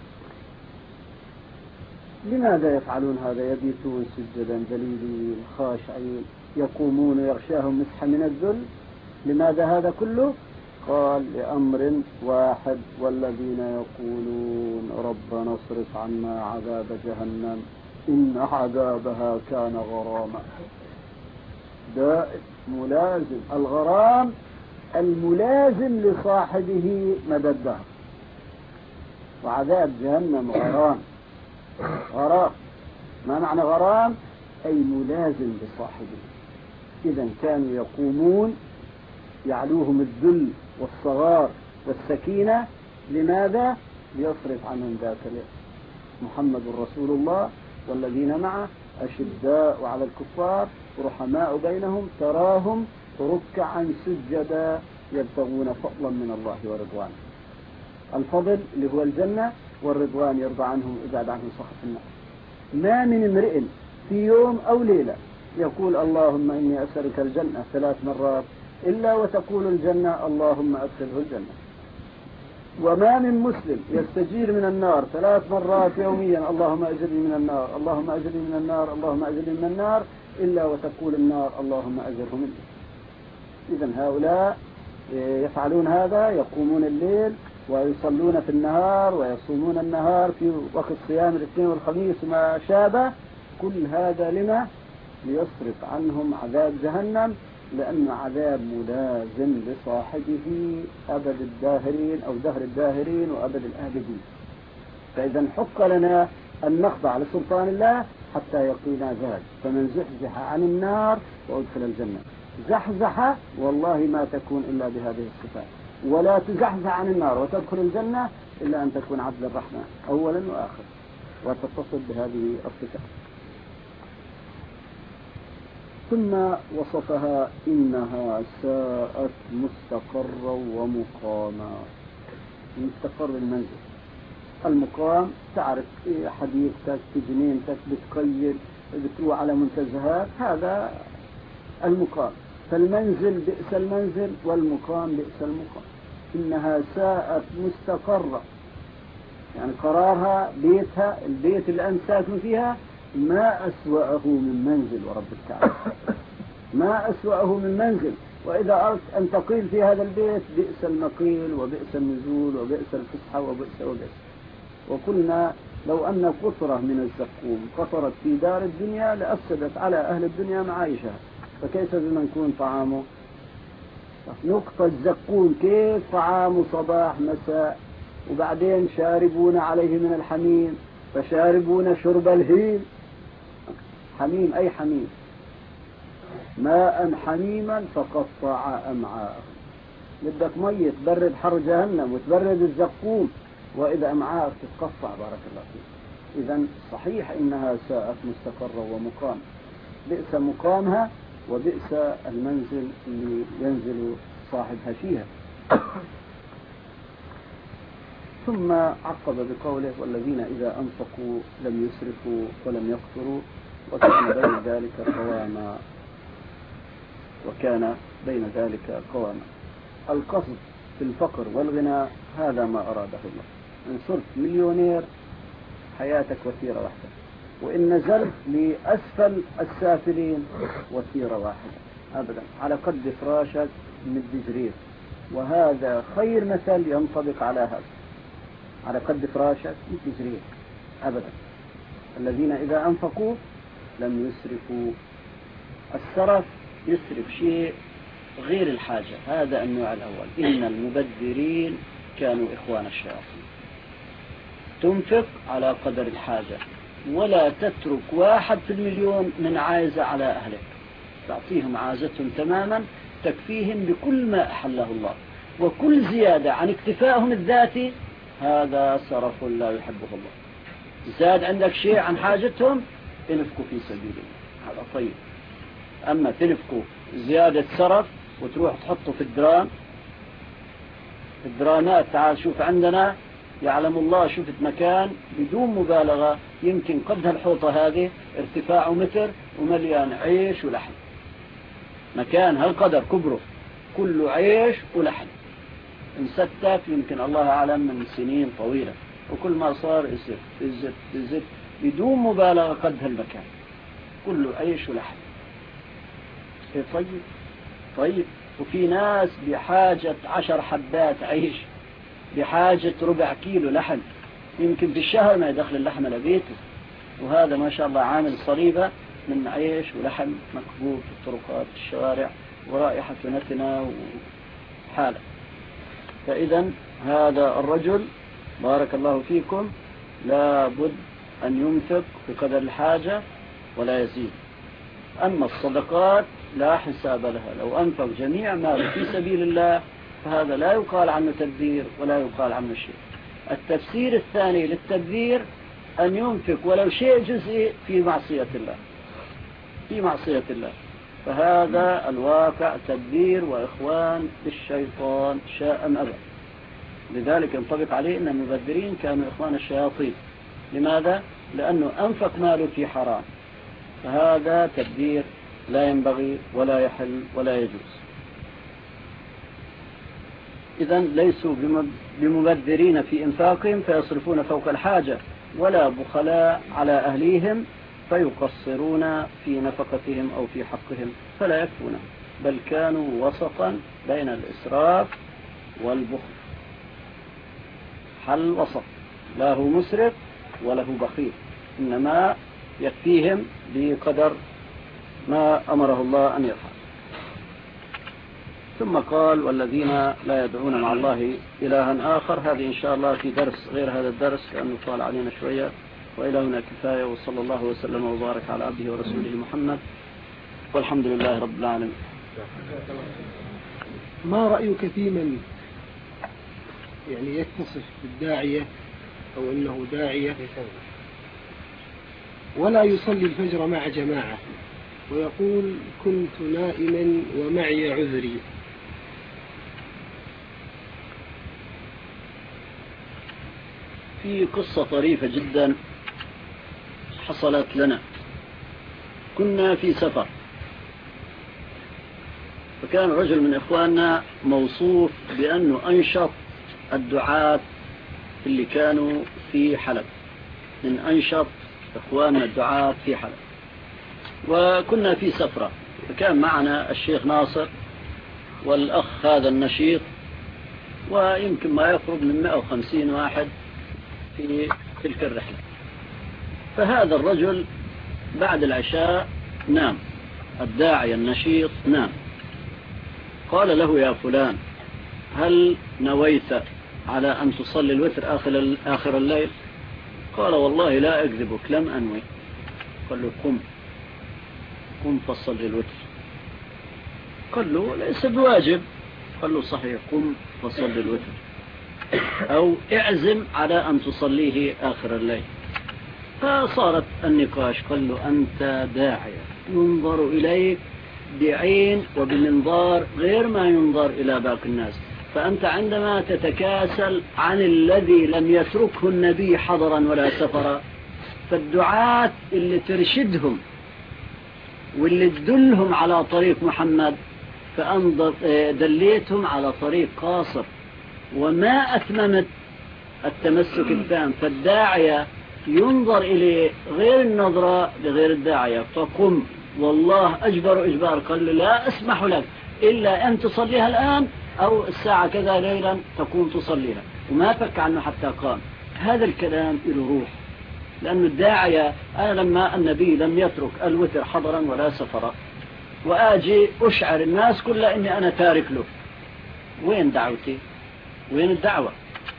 لماذا يفعلون هذا؟ يبيتون سجدا ذليلين خاشعين، يقومون يغشاهم مسحا من الذل. لماذا هذا كله؟ قال لأمر واحد، والذين يقولون ربنا اصرف عنا عذاب جهنم إن عذابها كان غراما. دائم ملازم، الغرام الملازم لصاحبه مدى الدهر، وعذاب جهنم غرام. غرام ما معنى غرام؟ أي ملازم لصاحبه. إذا كانوا يقومون يعلوهم الذل والصغار والسكينة. لماذا؟ ليصرف عنهم ذاك محمد رسول الله والذين معه أشداء على الكفار رحماء بينهم تراهم ركعا سجدا يبتغون فضلا من الله ورضوانه. الفضل اللي هو الجنة، والرضوان يرضى عنهم ويبعد عنهم سخط النار. ما من امرئ في يوم أو ليلة يقول اللهم إني أسألك الجنة 3 مرات إلا وتقول الجنة اللهم أدخله الجنة. وما من مسلم يستجير من النار 3 مرات يوميا اللهم أجرني من النار اللهم أجرني من النار اللهم أجرني من النار إلا وتقول النار اللهم أجره مني. إذن هؤلاء يفعلون هذا، يقومون الليل ويصلون في النهار ويصومون النهار في وقت صيام الاثنين والخميس وما شابه، كل هذا لما؟ ليصرف عنهم عذاب جهنم، لأن عذاب ملازم لصاحبه أبد الداهرين أو دهر الداهرين وأبد الآبدين. فإذا حق لنا أن نخضع لسلطان الله حتى يقينا ذلك. فمن زحزح عن النار وأدخل الجنة. زحزح والله ما تكون إلا بهذه الصفات، ولا تزحزح عن النار وتدخل الجنة إلا أن تكون عبد الرحمن أولا وآخر وتتصل بهذه الصفات. ثم وصفها إنها ساءت مستقرا ومقاما. مستقر المنزل، المقام تعرف حديقتك في جنينتك بتقيد بتروح على منتزهات، هذا المقام. فالمنزل بئس المنزل والمقام بئس المقام. إنها ساءت مستقرة، يعني قرارها بيتها البيت اللي أنت ساكن فيها ما أسوأه من منزل. ورب الكعبة ما أسوأه من منزل. وإذا أردت أن تقيل في هذا البيت بئس المقيل وبئس النزول وبئس الفسحة وبئس. وقلنا لو أن قطرة من الزقوم قطرت في دار الدنيا لأفسدت على أهل الدنيا معايشها، فكيف بمن يكون طعامه؟ نقطة زقوم كيف طعامه صباح مساء، وبعدين شاربون عليه من الحميم فشاربون شرب الهيم. حميم أي حميم؟ ماء حميما فقطع أمعاءهم. بدك مية تبرد حر جهنم وتبرد الزقوم، وإذا أمعاءك تتقطع. بارك الله فيك. إذن صحيح إنها ساءت مستقرة ومقام، بئس مقامها وبئس المنزل اللي ينزل صاحبها فيها. ثم عقب بقوله والذين إذا أنفقوا لم يسرفوا ولم يقتروا وكان بين ذلك قواما. القصد في الفقر والغنى هذا ما أراده الله. إن صرت مليونير حياتك وتيرة واحدة، وإن نزلت لأسفل السافلين وتيرة واحدة أبدا، على قد فراشك من جرير. وهذا خير مثل ينطبق على هذا، على قد فراشك من جرير أبدا. الذين إذا أنفقوا لم يسرفوا. السرف يسرف شيء غير الحاجة، هذا النوع الأول. إن المبذرين كانوا إخوان الشياطين. تنفق على قدر الحاجة، ولا تترك 1% من عايزة على أهلك، تعطيهم عازتهم تماما تكفيهم بكل ما أحله الله. وكل زيادة عن اكتفائهم الذاتي هذا سرف لا يحبه الله. زاد عندك شيء عن حاجتهم انفقوا في سبيل الله، هذا طيب. أما تنفقوا زيادة سرف وتروح تحطه في الدرانات، تعال شوف عندنا يعلم الله، شفت مكان بدون مبالغة يمكن قد هالحوطة هذه ارتفاعه متر ومليان عيش ولحم. مكان هالقدر كبره كله عيش ولحم مستف، يمكن الله أعلم من سنين طويلة، وكل ما صار يزت بدون مبالغة قد هالمكان كله عيش ولحم. طيب. وفي ناس بحاجة 10 حبات عيش، بحاجة ربع كيلو لحم، يمكن في الشهر ما يدخل اللحم لبيته، وهذا ما شاء الله عامل صليبة من عيش ولحم مكبوب في الطرقات في الشوارع ورائحة نتنة وحالة. فإذا هذا الرجل بارك الله فيكم لا بد أن ينفق بقدر الحاجة ولا يزيد. أما الصدقات لا حساب لها، لو أنفق جميع ماله في سبيل الله فهذا لا يقال عنه تبذير ولا يقال عنه شيء. التفسير الثاني للتبذير أن ينفق ولو شيء جزئي في معصية الله، فهذا الواقع تبذير وإخوان للشيطان شاء أم أبى. لذلك ينطبق عليه أن المبذرين كانوا إخوان الشياطين. لماذا؟ لأنه أنفق ماله في حرام، فهذا تبذير لا ينبغي ولا يحل ولا يجوز. إذن ليسوا بمبذرين في إنفاقهم فيصرفون فوق الحاجة، ولا بخلاء على أهليهم فيقصرون في نفقتهم أو في حقهم فلا يكفون، بل كانوا وسطا بين الإسراف والبخل. حل وسط، لا هو مسرف ولا هو بخيل، إنما يكفيهم بقدر ما أمره الله أن يفعل. ثم قال والذين لا يدعون مع الله إلها آخر. هذه إن شاء الله في درس غير هذا الدرس لأنه طال علينا شوية. وإلى هنا كفاية، وصلى الله وسلم وبارك على عبده ورسوله محمد، والحمد لله رب العالمين. ما رأيك في من يعني يتصف بالداعية أو أنه داعية ولا يصلي الفجر مع جماعة ويقول كنت نائما ومعي عذري؟ في قصة طريفة جدا حصلت لنا. كنا في سفر، فكان رجل من إخواننا موصوف بأنه أنشط الدعاة اللي كانوا في حلب، من أنشط إخواننا الدعاة في حلب. وكنا في سفرة، فكان معنا الشيخ ناصر والأخ هذا النشيط، ويمكن ما يقرب من 150 واحد في تلك الرحلة. فهذا الرجل بعد العشاء نام، الداعي النشيط نام. قال له يا فلان هل نويت على أن تصلي الوتر آخر الليل؟ قال والله لا أكذبك لم أنوي. قال له قم فصلي الوتر. قال له ليس بواجب. قال له صحيح، قم فصلي الوتر، أو اعزم على أن تصليه آخر الليل. فصارت النقاش. قال له أنت داعية ينظر إليك بعين وبمنظار غير ما ينظر إلى باقي الناس، فأنت عندما تتكاسل عن الذي لم يتركه النبي حضرا ولا سفرا، فالدعاة اللي ترشدهم واللي تدلهم على طريق محمد دليتهم على طريق قاصر وما أتممت التمسك التام. فالداعية ينظر إليه غير النظرة لغير الداعية. فقم والله أجبر إجبار. قال له لا أسمح لك إلا أن تصليها الآن أو الساعة كذا ليلا تكون تصليها، وما فك عنه حتى قام. هذا الكلام له روح، لأن الداعية أنا لما النبي لم يترك الوتر حضرا ولا سفرا وآجي أشعر الناس كلها إني أنا تارك له، وين دعوتي؟ وين الدعوة؟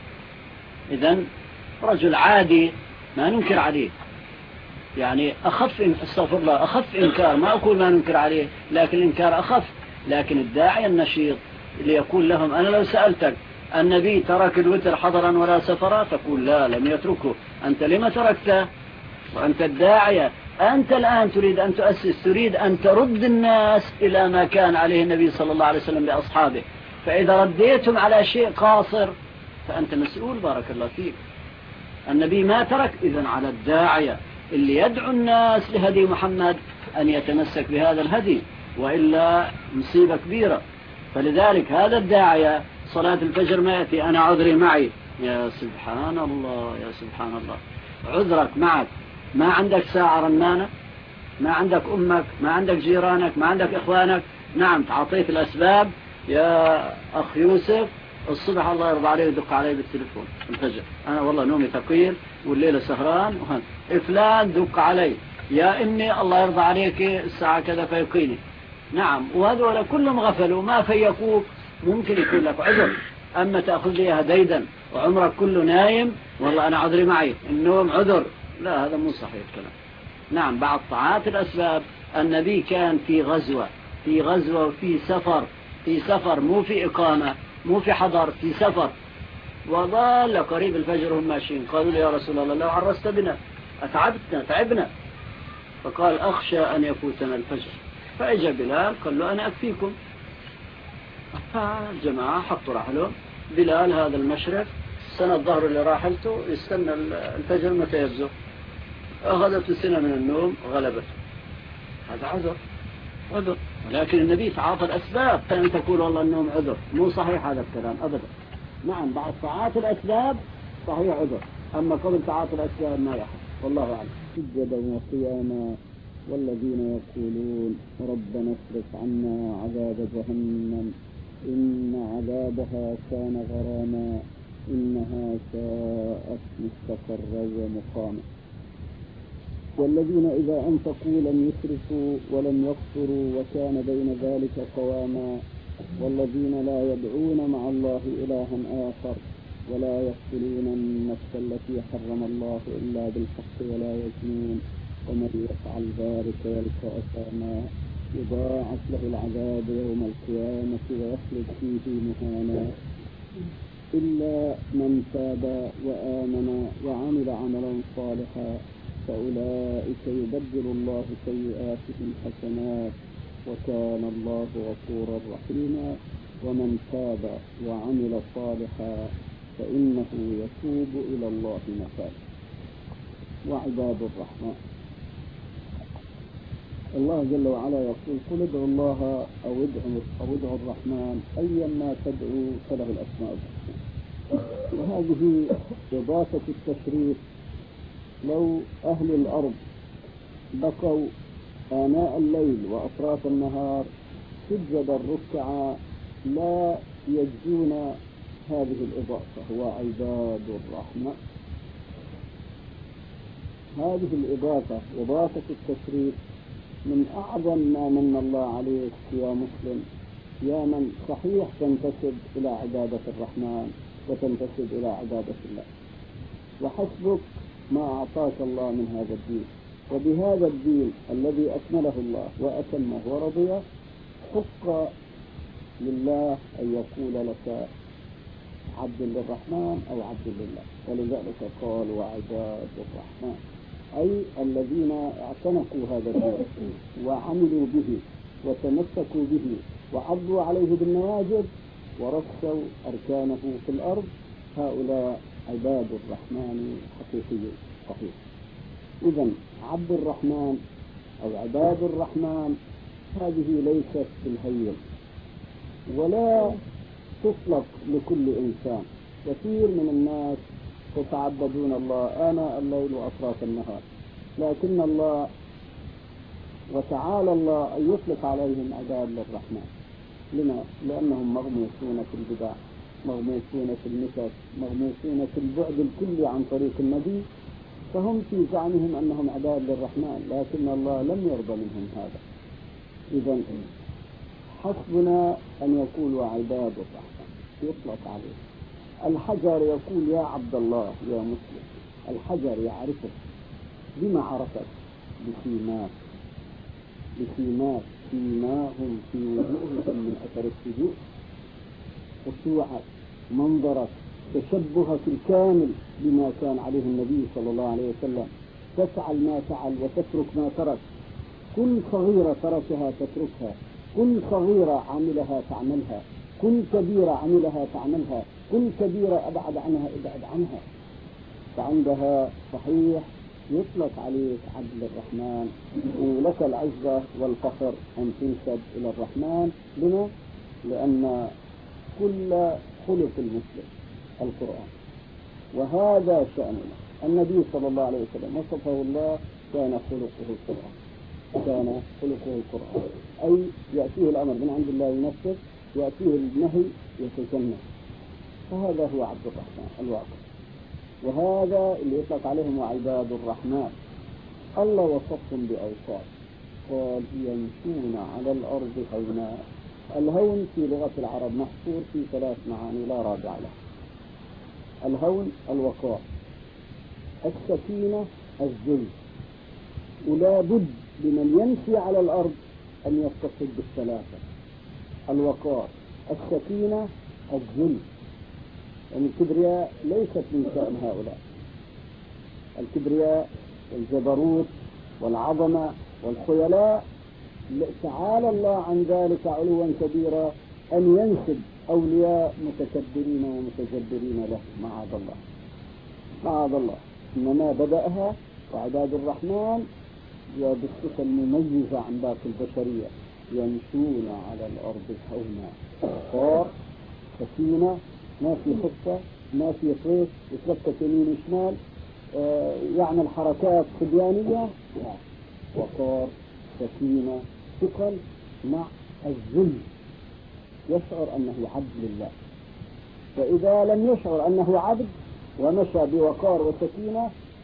إذن رجل عادي ما ننكر عليه، يعني استغفر الله أخف إنكار، ما أقول ما ننكر عليه لكن الإنكار أخف. لكن الداعي النشيط اللي يقول لهم أنا لو سألتك النبي ترك الوتر حضرا ولا سفرا تقول لا لم يتركه. أنت لما تركته؟ وأنت الداعية، أنت الآن تريد أن تؤسس، تريد أن ترد الناس إلى ما كان عليه النبي صلى الله عليه وسلم بأصحابه. فإذا رديتم على شيء قاصر فأنت مسؤول. بارك الله فيك. النبي ما ترك، إذن على الداعية اللي يدعو الناس لهدي محمد أن يتمسك بهذا الهدي، وإلا مصيبة كبيرة. فلذلك هذا الداعية صلاة الفجر ما يأتي أنا عذري معي. يا سبحان الله يا سبحان الله، عذرك معك. ما عندك ساعة رنانة، ما عندك أمك، ما عندك جيرانك، ما عندك إخوانك. نعم تعطيت الأسباب. يا أخ يوسف الصبح الله يرضى عليه يدق علي بالتليفون الفجر، أنا والله نومي ثقيل والليلة سهران فلان دق علي يا إني الله يرضى عليك الساعة كذا فيقيني. نعم، وهذول كلهم غفلوا ما فيكوك، ممكن يكون لك عذر. أما تأخذ لي هديدا وعمرك كله نايم والله أنا عذري معي النوم عذر، لا هذا مو صحيح الكلام. نعم بعد طاعات الأسباب. النبي كان في غزوة وفي سفر مو في إقامة مو في حضر، في سفر، وظل قريب الفجر هم ماشيين. قالوا له يا رسول الله لو عرست بنا أتعبتنا تعبنا. فقال أخشى أن يفوتنا الفجر. فأجى بلال قال له أنا أكفيكم. فالجماعة حطوا رحلهم. بلال هذا المشرف سنة الظهر اللي راحلته يستنى الفجر متى يبزغ. أخذت سنة من النوم غلبته. هذا عذر. ولكن النبي تعاطى الأسباب. أن تقول والله النوم عذر، مو صحيح هذا الكلام أبدا. نعم بعد تعاطي الأسباب صحيح عذر، أما قبل تعاطي الأسباب ما يحصل. والله أعلم. سجدا وقياما والذين يقولون ربنا اصرف عنا عذاب جهنم إن عذابها كان غراما إنها ساءت مستقرا ومقاما. والذين إذا أنفقوا لم يسرفوا ولم يقتروا وكان بين ذلك قواما والذين لا يدعون مع الله إلها آخر ولا يقتلون النفس التي حرم الله إلا بالحق ولا يزنون ومن يفعل ذلك يلقى أثاما يضاعف له العذاب يوم القيامة ويخلد فيه مهانا إلا من تاب وآمن وعمل عملا صالحا فأولئك يبدل الله سيئاتهم حسنات وكان الله غفورا رحيما ومن تاب وعمل صالحا فإنه يتوب إلى الله متابا. وعباد الرحمن الله جل وعلا يقول قل ادعوا الله أو ادعوا الرحمن أيما تدعوا فله الأسماء الحسنى. وهذه إضافة التشريف. لو أهل الأرض بقوا آناء الليل وأطراف النهار سجدا ركعا لا يجزون هذه الإضافة. هو عباد الرحمن. هذه الإضافة إضافة التشريف من أعظم ما من الله عليك يا مسلم، يا من صحيح تنتسب إلى عبادة الرحمن وتنتسب إلى عبادة الله. وحسبك ما أعطاك الله من هذا الدين، وبهذا الدين الذي أكمله الله وأتمه ورضيه حق لله أن يقول لك عبد للرحمن أو عبد لله. ولذلك قال وعباد الرحمن، أي الذين اعتنقوا هذا الدين وعملوا به وتمسكوا به وعضوا عليه بالنواجذ ورسوا أركانه في الأرض، هؤلاء عباد الرحمن حقيقيون صحيح. إذن عبد الرحمن أو عباد الرحمن هذه ليست بالهين ولا تطلق لكل إنسان. كثير من الناس يتعبدون الله آناء الليل وأطراف النهار، لكن الله وتعالى الله أن يطلق عليهم عباد للرحمن. لما؟ لأنهم مغموسون في البدع، مغموسون في النكت، مغموسون في البعد الكلي عن طريق النبي، فهم في زعمهم أنهم عباد للرحمن، لكن الله لم يرضى منهم هذا. إذن حسبنا أن يقولوا عباد الرحمن يطلق عليه. الحجر يقول يا عبد الله يا مسلم. الحجر يعرفك. بما عرفك؟ بسيماك. سيماهم في وجوههم من أثر السجود. خشوعك، منظرك، تشبهك الكامل بما كان عليه النبي صلى الله عليه وسلم، تفعل ما فعل وتترك ما ترك، كل صغيرة تركها تتركها، كل صغيرة عملها تعملها، كل كبيرة عملها تعملها، كل كبيرة أبعد عنها ابعد عنها. فعندها صحيح يطلق عليك عبد الرحمن، ولك العزة والفخر أن تنسب إلى الرحمن. لما؟ لأن كل خلق المسلم القرآن، وهذا شأننا. النبي صلى الله عليه وسلم وصفه الله كان خلقه القرآن، كان خلقه القرآن، أي يأتيه الأمر من عند الله ينفذ، يأتيه النهي يتجنب. فهذا هو عبد الرحمن الواقع، وهذا اللي يطلق عليهم عباد الرحمن. الله وصفهم بأوصاف، قال يمشون على الأرض هونا. الهون في لغة العرب محصور في 3 معاني لا رابع له. الهون الوقار، السكينة الذل. ولا بد لمن يمشي على الأرض أن يتصل بالثلاثة: الوقار، السكينة، الذل. يعني الكبرياء ليست من شأن هؤلاء. الكبرياء والجبروت والعظمة والخيلاء تعالى الله عن ذلك علوا كبيرا، أن ينسب أولياء متكبرين ومتجبرين له، معاذ الله معاذ الله. إنما بدأها وعباد الرحمن بالصفة المميزة عن باقي البشرية: يمشون على الأرض هونا. وقار، سكينة، ما في خفة، ما في صيف يتلفت يمين وشمال، يعمل حركات صبيانية. وقار، سكينة، ثقل، مع الذل، يشعر أنه عبد لله. فإذا لم يشعر أنه عبد ومشى بوقار وسكينة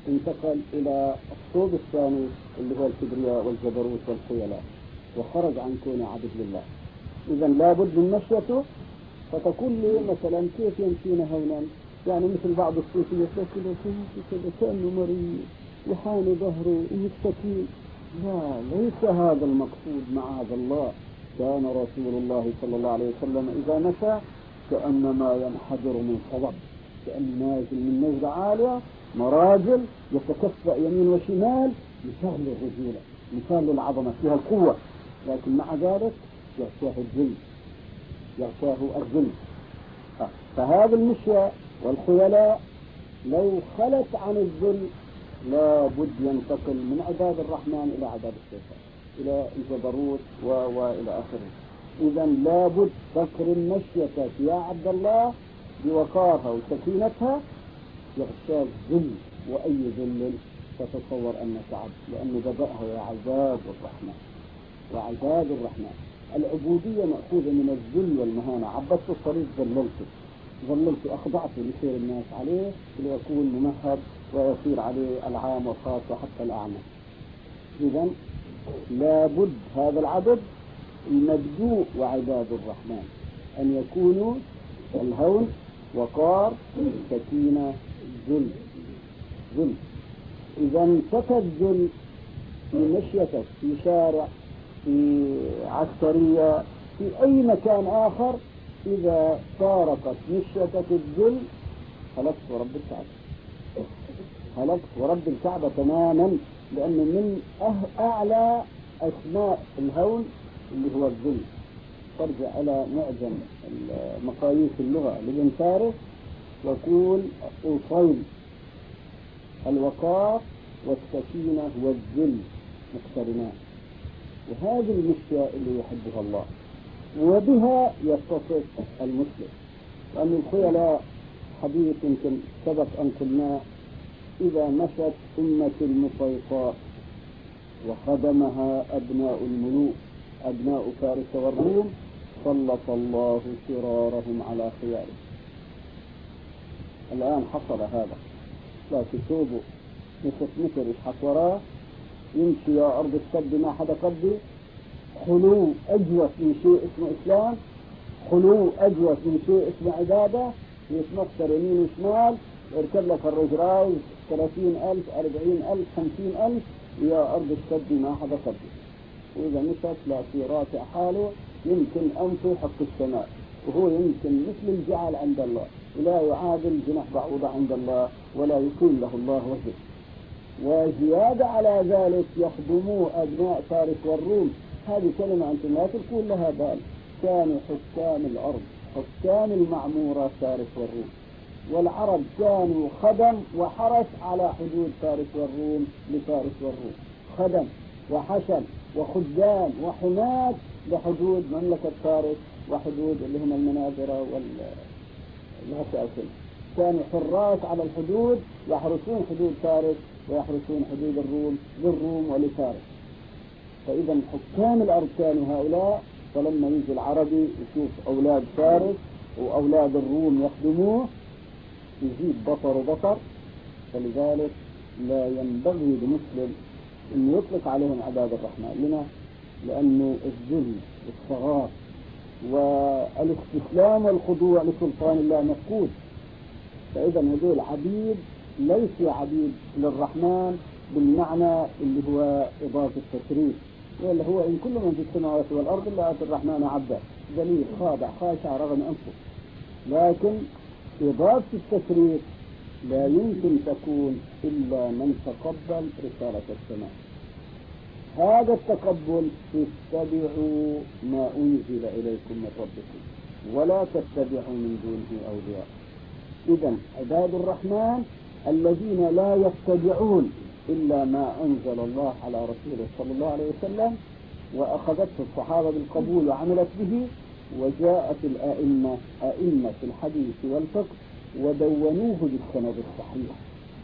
انتقل إلى الصوب الثاني اللي هو الكبرياء والجبروت والخيلاء، وخرج عن كونه عبد لله. إذا لابد من مشيته. فتقول لي مثلا كيف يمشينا هونا؟ يعني مثل بعض الصوفية كده كأنه مريض وحاني ظهره ومستكين. لا، ليس هذا المقصود معاذ الله. كان رسول الله صلى الله عليه وسلم إذا مشى كأنما ينحدر من صوب، كأن نازل من نزلة عالية، مراجل يتكفأ يمين وشمال، مثال للرجولة، مثال للعظمة، فيها القوة. لكن مع ذلك يغشاه الذل، يغشاه الذل. فهذه المشية والخيلاء لو خلت عن الذل لا بد ينتقل من عباد الرحمن إلى عباد الشيطان، إلى الجبروت وإلى آخره. إذا لا بد تقرن مشيتك يا عبد الله بوقارها وسكينتها، يغشاك ذل، وأي ذل تتصور أنك عبد، لأن بدأها يا عباد الرحمن وعباد الرحمن. العبودية مأخوذة من الذل والمهانة. عبدت الطريق ذللت أخضعت لسير الناس عليه ليكون ممهد ويصير عليه العام والخاص وحتى الأعمى. إذا لابد هذا العبد المبدوء وعباد الرحمن أن يكونوا الهون، وقار، سكينة، ذل. إذا انتفى الذل في مشيتك في شارع، في عسكرية، في أي مكان آخر، إذا فارقت مشيتك الذل هلكت ورب الكعبة، هلكت ورب الكعبة تماما. لأنه من أعلى أسماء الهون اللي هو الذل. ترجع إلى معجم مقاييس اللغة لابن فارس، يقول أصيل الوقار والسكينة والذل مقترنان. وهذه المشية اللي يحبها الله، وبها يتصف المسلم. وأن الخيلاء حديث يمكن سبق أن قلناه، إذا مشت أمة المطيقاء وخدمها أبناء الملوك أبناء فارس والروم سلط الله شرارهم على خيارهم. الآن حصل هذا، لكن شوفوا متر يشحط وراه، يمشي يا أرض السد ما حدا قبي، خلو أجوف من شيء اسمه إسلام، خلو أجوف من شيء اسمه عبادة، يتمخر يمين وشمال، يركب لك الرجراي 30,000 40,000 50,000، يا أرض السد ما حدا قبي. وإذا مشت لا في رافع حاله يمكن أنفه حق السماء، وهو يمكن مثل الجعل عند الله، ولا يعادل جناح بعوضة عند الله، ولا يكون له الله وجه. وزيادة على ذلك يخدموا أبناء فارس والروم. هذه كلمة أنتم لا تلقون لها بال. كانوا حكام الأرض، حكام المعمورة فارس والروم، والعرب كانوا خدم وحرس على حدود فارس والروم لفارس والروم، خدم وحشم وخدام وحماة لحدود مملكة فارس وحدود اللي هم المناظرة والمساكن. كانوا حراس على الحدود، يحرسون حدود فارس ويحرسون حدود الروم للروم ولفارس. فإذا حكام الأرض كانوا هؤلاء. فلما يجي العربي يشوف أولاد فارس وأولاد الروم يخدموه يزيد بطر وبطر. فلذلك لا ينبغي لمسلم أن يطلق عليهم عباد الرحمن. لما؟ لأنه الذل والصغار والاستسلام والخضوع لسلطان الله مفقود. فإذا هذول عبيد، ليس عبيد للرحمن بالمعنى اللي هو إضافة التشريف، ولا هو إن كل من في السماوات والأرض إلا آتي الرحمن عبدا، ذليل خاضع خاشع رغم أنفه. لكن إضافة التشريف لا يمكن تكون إلا من تقبل رسالة السماء. هذا التقبل: اتبعوا ما أنزل إليكم من ربكم ولا تتبعوا من دونه أولياء. إذن عباد الرحمن الذين لا يتبعون إلا ما أنزل الله على رسوله صلى الله عليه وسلم، وأخذته الصحابة بالقبول وعملت به، وجاءت الأئمة أئمة الحديث والفقه ودونوه بالسند الصحيح،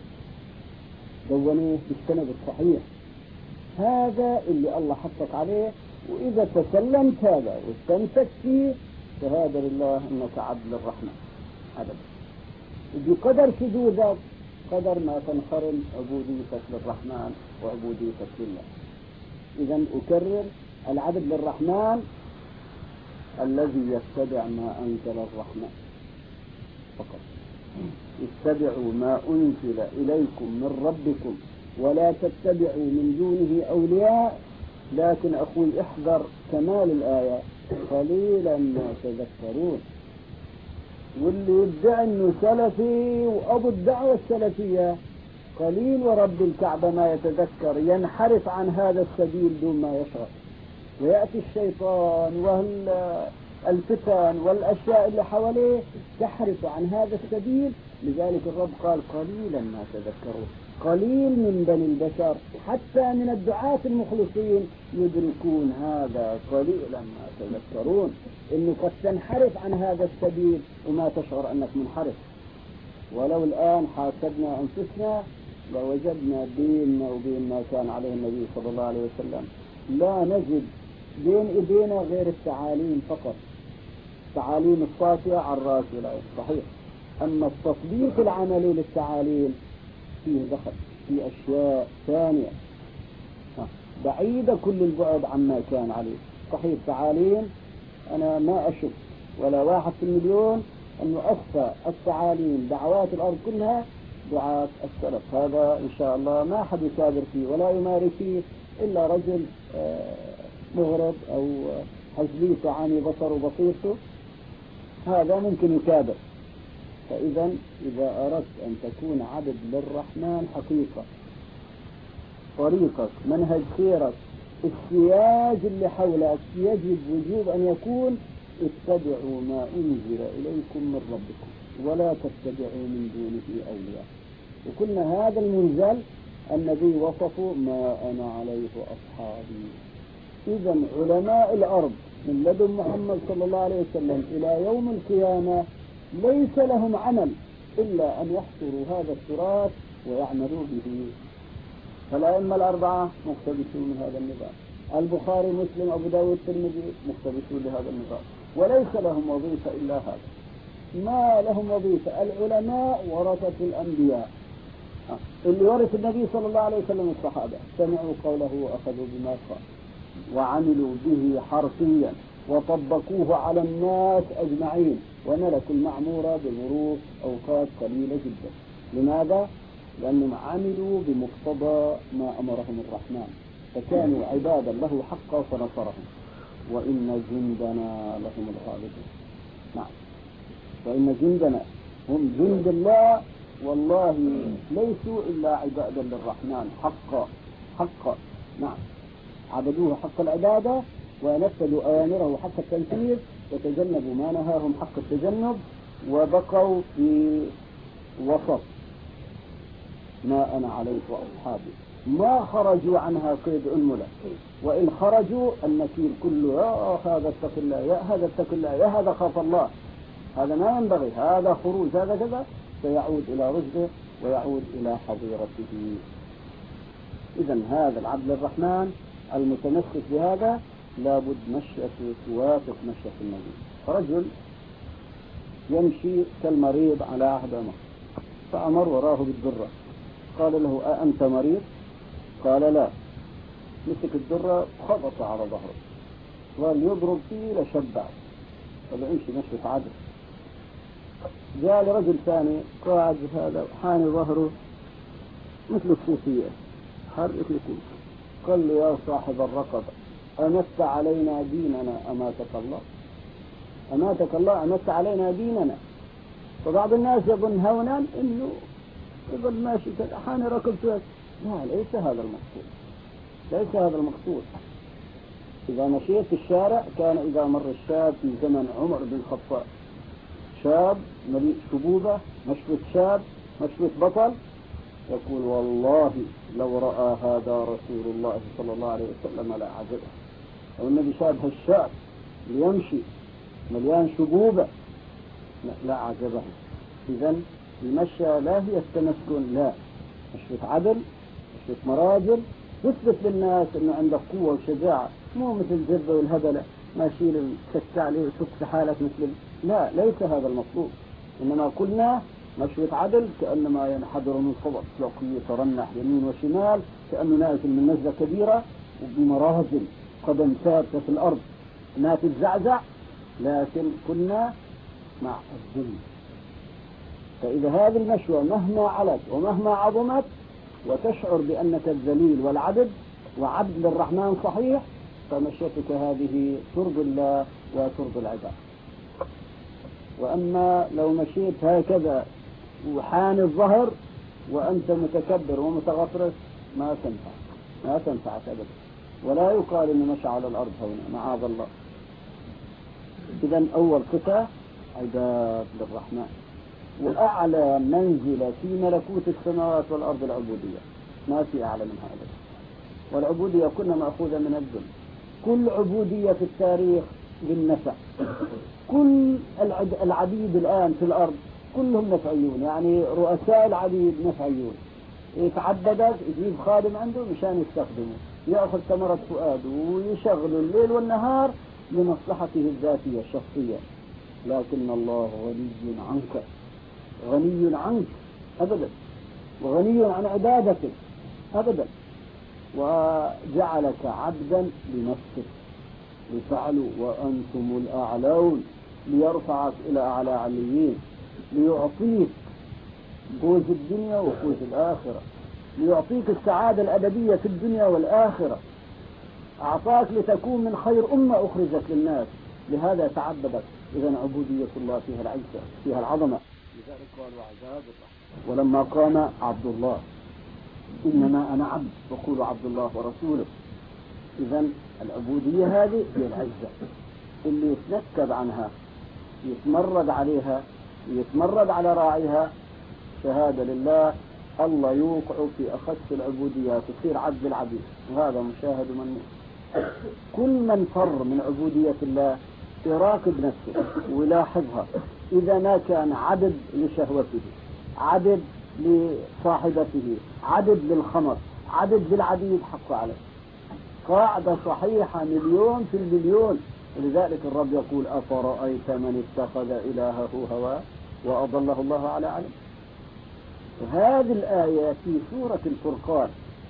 دونوه بالسند الصحيح. هذا اللي الله حطك عليه، وإذا تسلمت هذا واستمسك فيه فهذا لله أنك عبد الرحمن. هذا بقدر سجودك قدر ما تنخرم عبوديتك للرحمن وعبوديتك لله. إذا أكرر: العبد للرحمن الذي يتبع ما أنزل الرحمن فقط. اتبعوا ما أنزل إليكم من ربكم ولا تتبعوا من دونه أولياء. لكن أخوي احذر كمال الآية: قليلا ما تذكرون. واللي يدعي أنه سلفي وأبو الدعوة السلفية قليل ورب الكعبة ما يتذكر، ينحرف عن هذا السبيل دون ما يشعر، ويأتي الشيطان والفتن والأشياء اللي حواليه تحرف عن هذا السبيل. لذلك الرب قال: قليلا ما تذكرون. قليل من بني البشر حتى من الدعاة المخلصين يدركون هذا. قليلا ما تذكرون، إنه قد تنحرف عن هذا السبيل وما تشعر أنك منحرف. ولو الآن حاسبنا أنفسنا لوجدنا بيننا وبين ما كان عليه النبي صلى الله عليه وسلم لا نجد بين إيدينا غير التعاليم فقط. تعاليم الساطعة على الرأس والعين صحيح، أما التطبيق العملي للتعاليم فيه دخل في أشياء ثانية بعيدة كل البعد عما كان عليه. صحيح تعاليم، أنا ما أشك ولا 1 في المليون أنه أخفى التعاليم دعوات الأرض كلها دعاة السلف. هذا إن شاء الله ما أحد يكابر فيه ولا يماري فيه إلا رجل مغرب أو حزبي تعاني بصر وبصيرته، هذا ممكن يكابر. فإذا إذا أردت أن تكون عبد للرحمن حقيقة، طريقك، منهج خيرك، السياج اللي حولك يجب وجوب أن يكون: اتبعوا ما أنزل إليكم من ربكم ولا تتبعوا من دونه أولياء. وكنا هذا المنزل النبي وصفه: ما أنا عليه أصحابي. إذا علماء الأرض من لدن محمد صلى الله عليه وسلم إلى يوم القيامة ليس لهم عمل إلا أن يحصروا هذا التراث ويعملوا به. فالأئمة الأربعة مقتبسون من هذا النظام، البخاري مسلم أبو داود الترمذي مقتبسون لهذا النظام، وليس لهم وظيفة إلا هذا. ما لهم وظيفة. العلماء ورثة الأنبياء، اللي ورث النبي صلى الله عليه وسلم الصحابة سمعوا قوله وأخذوا بما قال وعملوا به حرفيا وطبقوه على الناس أجمعين وملكوا المعمورة بظروف أوقات قليلة جدا. لماذا؟ لأنهم عملوا بمقتضى ما أمرهم الرحمن فكانوا عبادا له حقا فنصرهم. وإن جندنا لهم الغالبون. نعم، وإن جندنا هم جند الله، والله ليسوا إلا عبادا للرحمن حقا. نعم، عبدوه حق العبادة ونفذوا أوامره حق التنفيذ وتجنبوا ما نهاهم حق التجنب، وبقوا في وسط ما أنا عليه وأصحابي، ما خرجوا عنها قيد أنملة. وإن خرجوا النكير كله: يا هذا اتق الله، يا هذا اتق الله، يا هذا خاف الله. هذا ما ينبغي، هذا خروج، هذا كذا، سيعود إلى رشده ويعود إلى حظيرته. إذا هذا العبد الرحمن المتمسك بهذا لابد مشيته توافق مشية النبي. رجل يمشي كالمريض على عهد عمر، فأمر وراه بالدرة، قال له: أأنت مريض؟ قال: لا. مسك الدرة خبط على ظهره، قال: يضرب فيه لشبع، قال: امشي مشي عدل. جاء لرجل ثاني قاعد هذا حاني ظهره مثل الصوفية، حرك لكل، قال له: يا صاحب الرقبة، أمت علينا ديننا أماتك الله، أماتك الله، أمت علينا ديننا. فبعض الناس يظن هونا إنه يظل ماشي حاني ركبته. لا، ليس هذا المقصود، ليس هذا المقصود. إذا مشيت في الشارع، كان إذا مر الشاب في زمن عمر بن الخطاب، شاب مليء شبوبة، مشفت شاب، مشفت بطل، يقول: والله لو رأى هذا رسول الله صلى الله عليه وسلم لا عجبه. أو النبي شاب هالشاب ليمشي مليان شبوبة لا عجبه. إذا المشي لا هي التمسكن، لا، مشفت عدل، مشفت مراجل، تثبت للناس أنه عندك قوة وشجاعة، مو مثل الجذبة والهبلة ماشي الكت عليه وشك حالك مثل. لا، ليس هذا المطلوب. إنما قلنا مشية عدل كأنما ينحدر من صبر تلاقيه يترنح يمين وشمال كأنه نازل من نزلة كبيرة وبمراجل قدم ثابتة في الأرض ما تتزعزع، لكن كنا مع الذل. فإذا هذه المشوى مهما علت ومهما عظمت وتشعر بأنك الذليل والعبد وعبد للرحمن صحيح، فمشيتك هذه ترضي الله وترضي العباد. وأما لو مشيت هكذا وحان الظهر وأنت متكبر ومتغطرس ما تنفعك أبدا، ولا يقال إنه مشى على الأرض هنا، معاذ الله. إذن أول قطعة عباد للرحمن، وأعلى منزلة في ملكوت السماوات والأرض العبودية، ما في أعلى من هذا. والعبودية كنا مأخوذة من الذل. كل عبودية في التاريخ بالنفع. كل العبيد الآن في الأرض كلهم نفعيون، يعني رؤساء العبيد نفعيون. يتعبدك يجيب خادم عنده مشان يستخدمه، يأخذ ثمرة فؤاده ويشغل الليل والنهار لمصلحته الذاتية الشخصية. لكن الله غني عنك، غني عنك أبدا، وغني عن عبادتك أبدا، وجعلك عبدا لنفسك لتعلو وأنتم الأعلون، ليرفعك إلى أعلى عليين، ليعطيك فوز الدنيا وفوز الآخرة، ليعطيك السعادة الأبدية في الدنيا والآخرة. أعطاك لتكون من خير أمة أخرجت للناس، لهذا تعبدك. إذن عبودية الله فيها العزة فيها العظمة. لذلك قال وعباد الله. ولما قام عبد الله إنما أنا عبد وقولوا عبد الله ورسوله. إذن العبودية هذه هي العزة، اللي يتنكب عنها يتمرد عليها يتمرد على راعيها شهادة لله، الله يوقع في أخص العبوديات تصير عبد العبيد. وهذا مشاهد من كل من فر من عبودية الله يراقب نفسه ويلاحظها. إذا ما كان عبد لشهوته، عبد لصاحبته، عبد للخمر، عبد للعبيد، حق عليه. قاعدة صحيحة 1,000,000,000. ولذلك الرب يقول أفرأيت من اتخذ إلهه هواه وأضله الله على علم. هذه الآية في سورة الفرقان،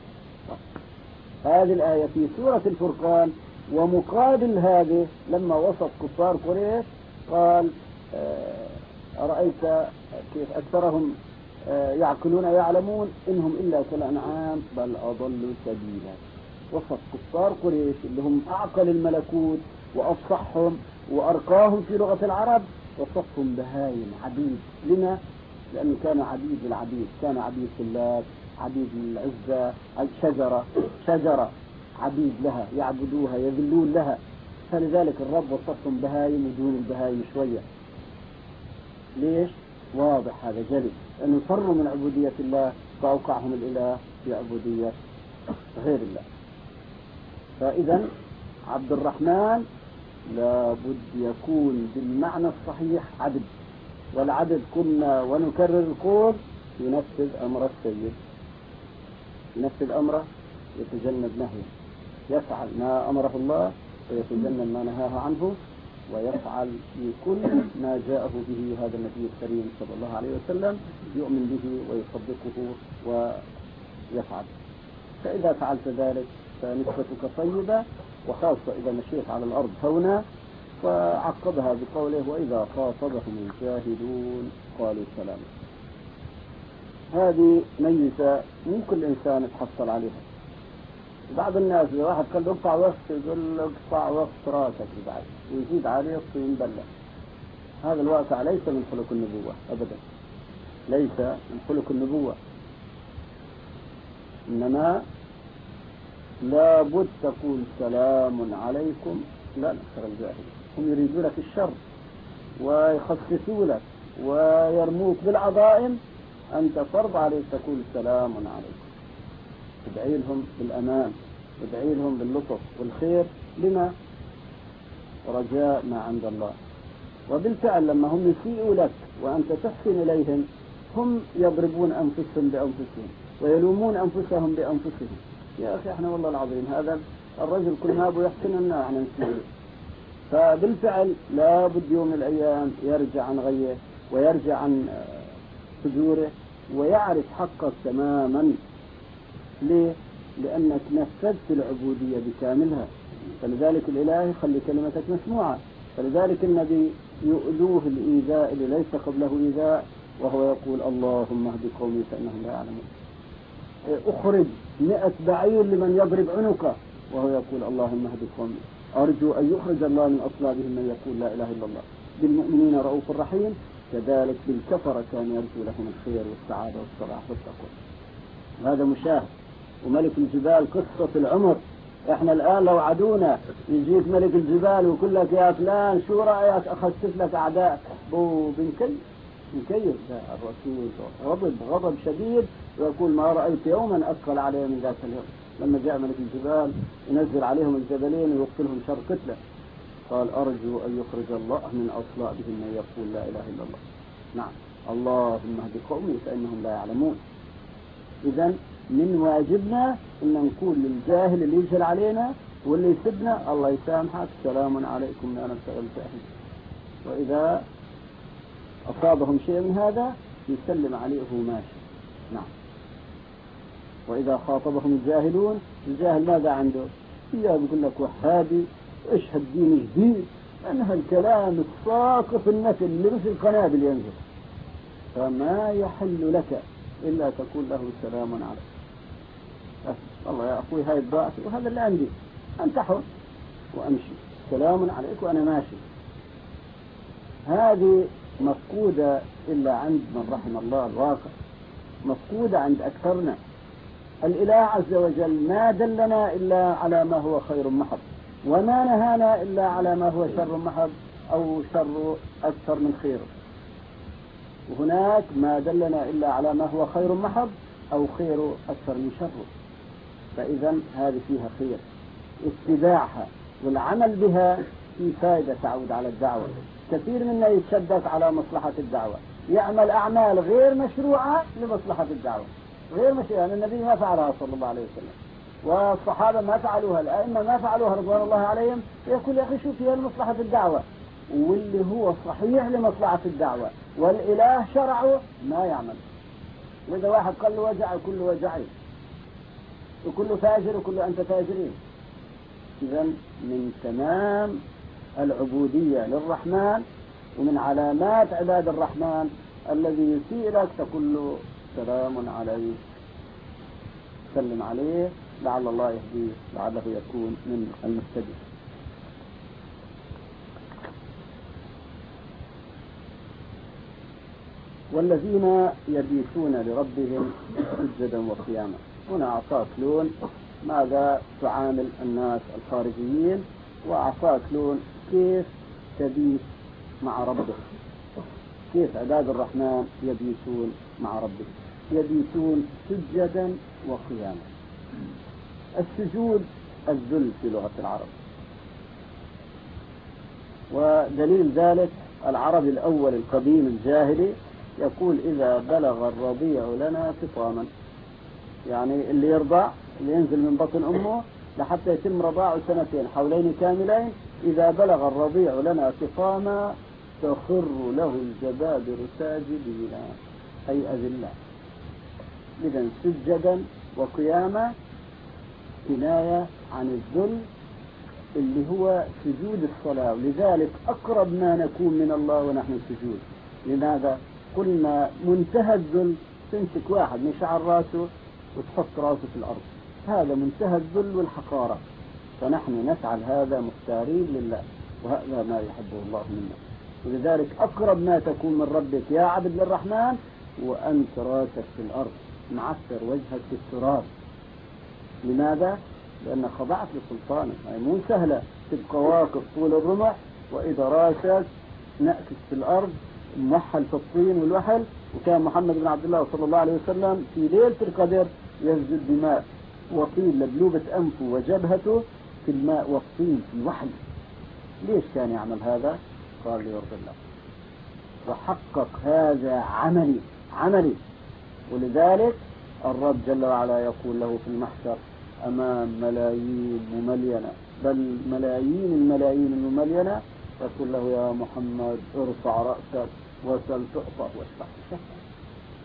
هذه الآية في سورة الفرقان. ومقابل هذه لما وصف كفار قريش قال أرأيت كيف أكثرهم يعقلون يعلمون إنهم إلا كالأنعام بل أضلوا سبيلا. وصف كفار قريش اللي هم أعقل الملكوت وأفصحهم وأرقاهم في لغة العرب، وصفهم بهايم عبيد. لما؟ لأنه كان عبيد العبيد، كان عبيد سلات، عبيد العزة، شجرة عبيد لها يعبدوها يذلون لها. فلذلك الرب وصفهم بهايم ودون البهايم شوية. ليش؟ واضح هذا جلي، لأنه فروا من عبودية الله فأوقعهم الإله في عبودية غير الله. فإذا عبد الرحمن لابد يكون بالمعنى الصحيح عبد. والعبد كنا ونكرر القول ينفذ أمر السيد، ينفذ أمره، يتجنب نهيه، يفعل ما أمره الله ويتجنب ما نهاه عنه، ويفعل بكل ما جاءه به هذا النبي الكريم صلى الله عليه وسلم، يؤمن به ويصدقه ويفعل. فإذا فعلت ذلك فنسبتك طيبة، وخاصة إذا مشيت على الأرض هونا. فعقبها بقوله وإذا خاطبهم الجاهلون قالوا سلاما. هذه ميزة مو كل إنسان يتحصل عليها. بعض الناس إذا واحد قال له اقطع وقت يقول له اقطع وقت راسك بعد ويزيد عليه الطين بلة. هذا الواقع ليس من خلق النبوة أبدا، ليس من خلق النبوة. إنما لابد تقول سلام عليكم لا نكثر الجاهل. هم يريدونك الشر ويخصصوا لك ويرموك بالعظائم، أنت فرض عليك تقول سلام عليكم. تدعي لهم بالأمان، تدعي لهم باللطف والخير. لما؟ رجاء ما عند الله. وبالفعل لما هم يسيئوا لك وأنت تحسن إليهم هم يضربون أنفسهم بأنفسهم ويلومون أنفسهم بأنفسهم. يا أخي احنا والله العظيم هذا الرجل كل ما أبو يحسن لنا احنا نسيئ. فبالفعل لابد يوم من الأيام يرجع عن غيه ويرجع عن حضوره ويعرف حقك تماما. ليه؟ لأنك نفذت العبودية بكاملها، فلذلك الإله يخلي كلمتك مسموعة. فلذلك النبي يؤذوه الإيذاء اللي ليس قبله إيذاء وهو يقول اللهم اهد قومي فإنهم لا يعلمون. أخرج 100 بعير لمن يضرب عنقه وهو يقول اللهم اهد قومي. أرجو أن يخرج الله من أصلابهم من يقول لا إله إلا الله. بالمؤمنين رؤوف رحيم، كذلك بالكفرة كان يرجو لهم الخير والسعادة والصلاح والتقوى. هذا مشاهد. وملك الجبال قصة العمر. احنا الآن لو عدونا يجيك ملك الجبال ويقول لك يا فلان شو رأيك أخذت لك أعداء، بنكيف الرسول غضب شديد ويقول ما رأيت يوما أثقل عليه من ذاك اليوم. لما جاء ملك الجبال ينزل عليهم الجبلين ويقتلهم شر قتله، قال أرجو أن يخرج الله من أصلابهم من يقول لا إله إلا الله. نعم، اللهم اهد قومي فإنهم لا يعلمون. إذن من واجبنا أن نقول للجاهل اللي يجهل علينا واللي يسبنا الله يسامحك، سلام عليكم لا نبتغي الجاهل. وإذا أصابهم شيء من هذا يسلم عليه وهو ماشي. نعم. وإذا خاطبهم الجاهلون، الجاهل ماذا عنده؟ يقول لك وهابي اشهد دين جديد، أنها الكلام الساقط النتن اللي مثل القنابل ينزل، فما يحل لك إلا تقول له سلام عليك. والله يا أخوي هاي الضعف وهذا اللي عندي، أنت حر وأمشي، سلام عليك وأنا ماشي. هذه مفقودة إلا عند من رحم الله الواقع، مفقودة عند أكثرنا. الإله عز وجل ما دلنا إلا على ما هو خير محض، وما نهانا إلا على ما هو شر محض أو شر أكثر من خيره. وهناك ما دلنا إلا على ما هو خير محض أو خير أكثر من شره. فإذا هذه فيها خير، اتباعها والعمل بها في فائدة تعود على الدعوة. كثير منا يتشدد على مصلحة الدعوة، يعمل أعمال غير مشروعة لمصلحة الدعوة، غير مشروعة. يعني النبي ما فعلها صلى الله عليه وسلم، والصحابة ما فعلوها، الأئمة ما فعلوها رضوان الله عليهم. يقول يا أخي شو فيها لمصلحة الدعوة، واللي هو صحيح لمصلحة الدعوة والإله شرعه ما يعمل. وإذا واحد قال له وجع كله وجعي، وكله فاجر وكله أنت فاجرين. إذا من تمام العبودية للرحمن ومن علامات عباد الرحمن الذي يسيء لك تقول له سلام عليك، سلم عليه لعل الله يهديه، لعله يكون من المهتدين. والذين يبيتون لربهم سجدا وقياما. هنا أعطاك لون ماذا تعامل الناس الخارجيين، وأعطاك لون كيف تبيت مع ربك، كيف عباد الرحمن يبيتون مع ربك. يبيتون سجدا وقياما. السجود الذل في لغة العرب، ودليل ذلك العربي الأول القديم الجاهلي يقول إذا بلغ الرضيع لنا فطاما، يعني اللي يرضع اللي ينزل من بطن أمه لحتى يتم رضاعه 2 سنين حولين كاملين، إذا بلغ الرضيع لنا فطاما تخر له الجبابر ساجدين أي أذلا. إذن سجدا وقياما كناية عن الذل اللي هو سجود الصلاة. ولذلك أقرب ما نكون من الله ونحن سجود. لماذا؟ قلنا منتهى الذل تمسك واحد من شعر راسه وتحط راسه في الأرض، هذا منتهى الذل والحقارة. فنحن نفعل هذا مختارين لله، وهذا ما يحبه الله منا. ولذلك أقرب ما تكون من ربك يا عبد للرحمن وأنت راسك في الأرض معثر وجهك في التراب. لماذا؟ لأن خضعت لسلطانه. يعني مو سهلة تبقى واقف طول الرمح وإذا راسك نأكس في الأرض موحل في الطين والوحل. وكان محمد بن عبد الله صلى الله عليه وسلم في ليلة القدر يسجد بماء وطين لبلوبة أنفه وجبهته في الماء والطين في الوحل. ليش كان يعمل هذا؟ قال ليرضي الله، وحقق هذا عملي. ولذلك الرب جل وعلا يقول له في المحشر أمام ملايين مملينة، بل ملايين الملايين المملينة، يقول له يا محمد ارفع رأسك وسل تعطى واشفع تشفع.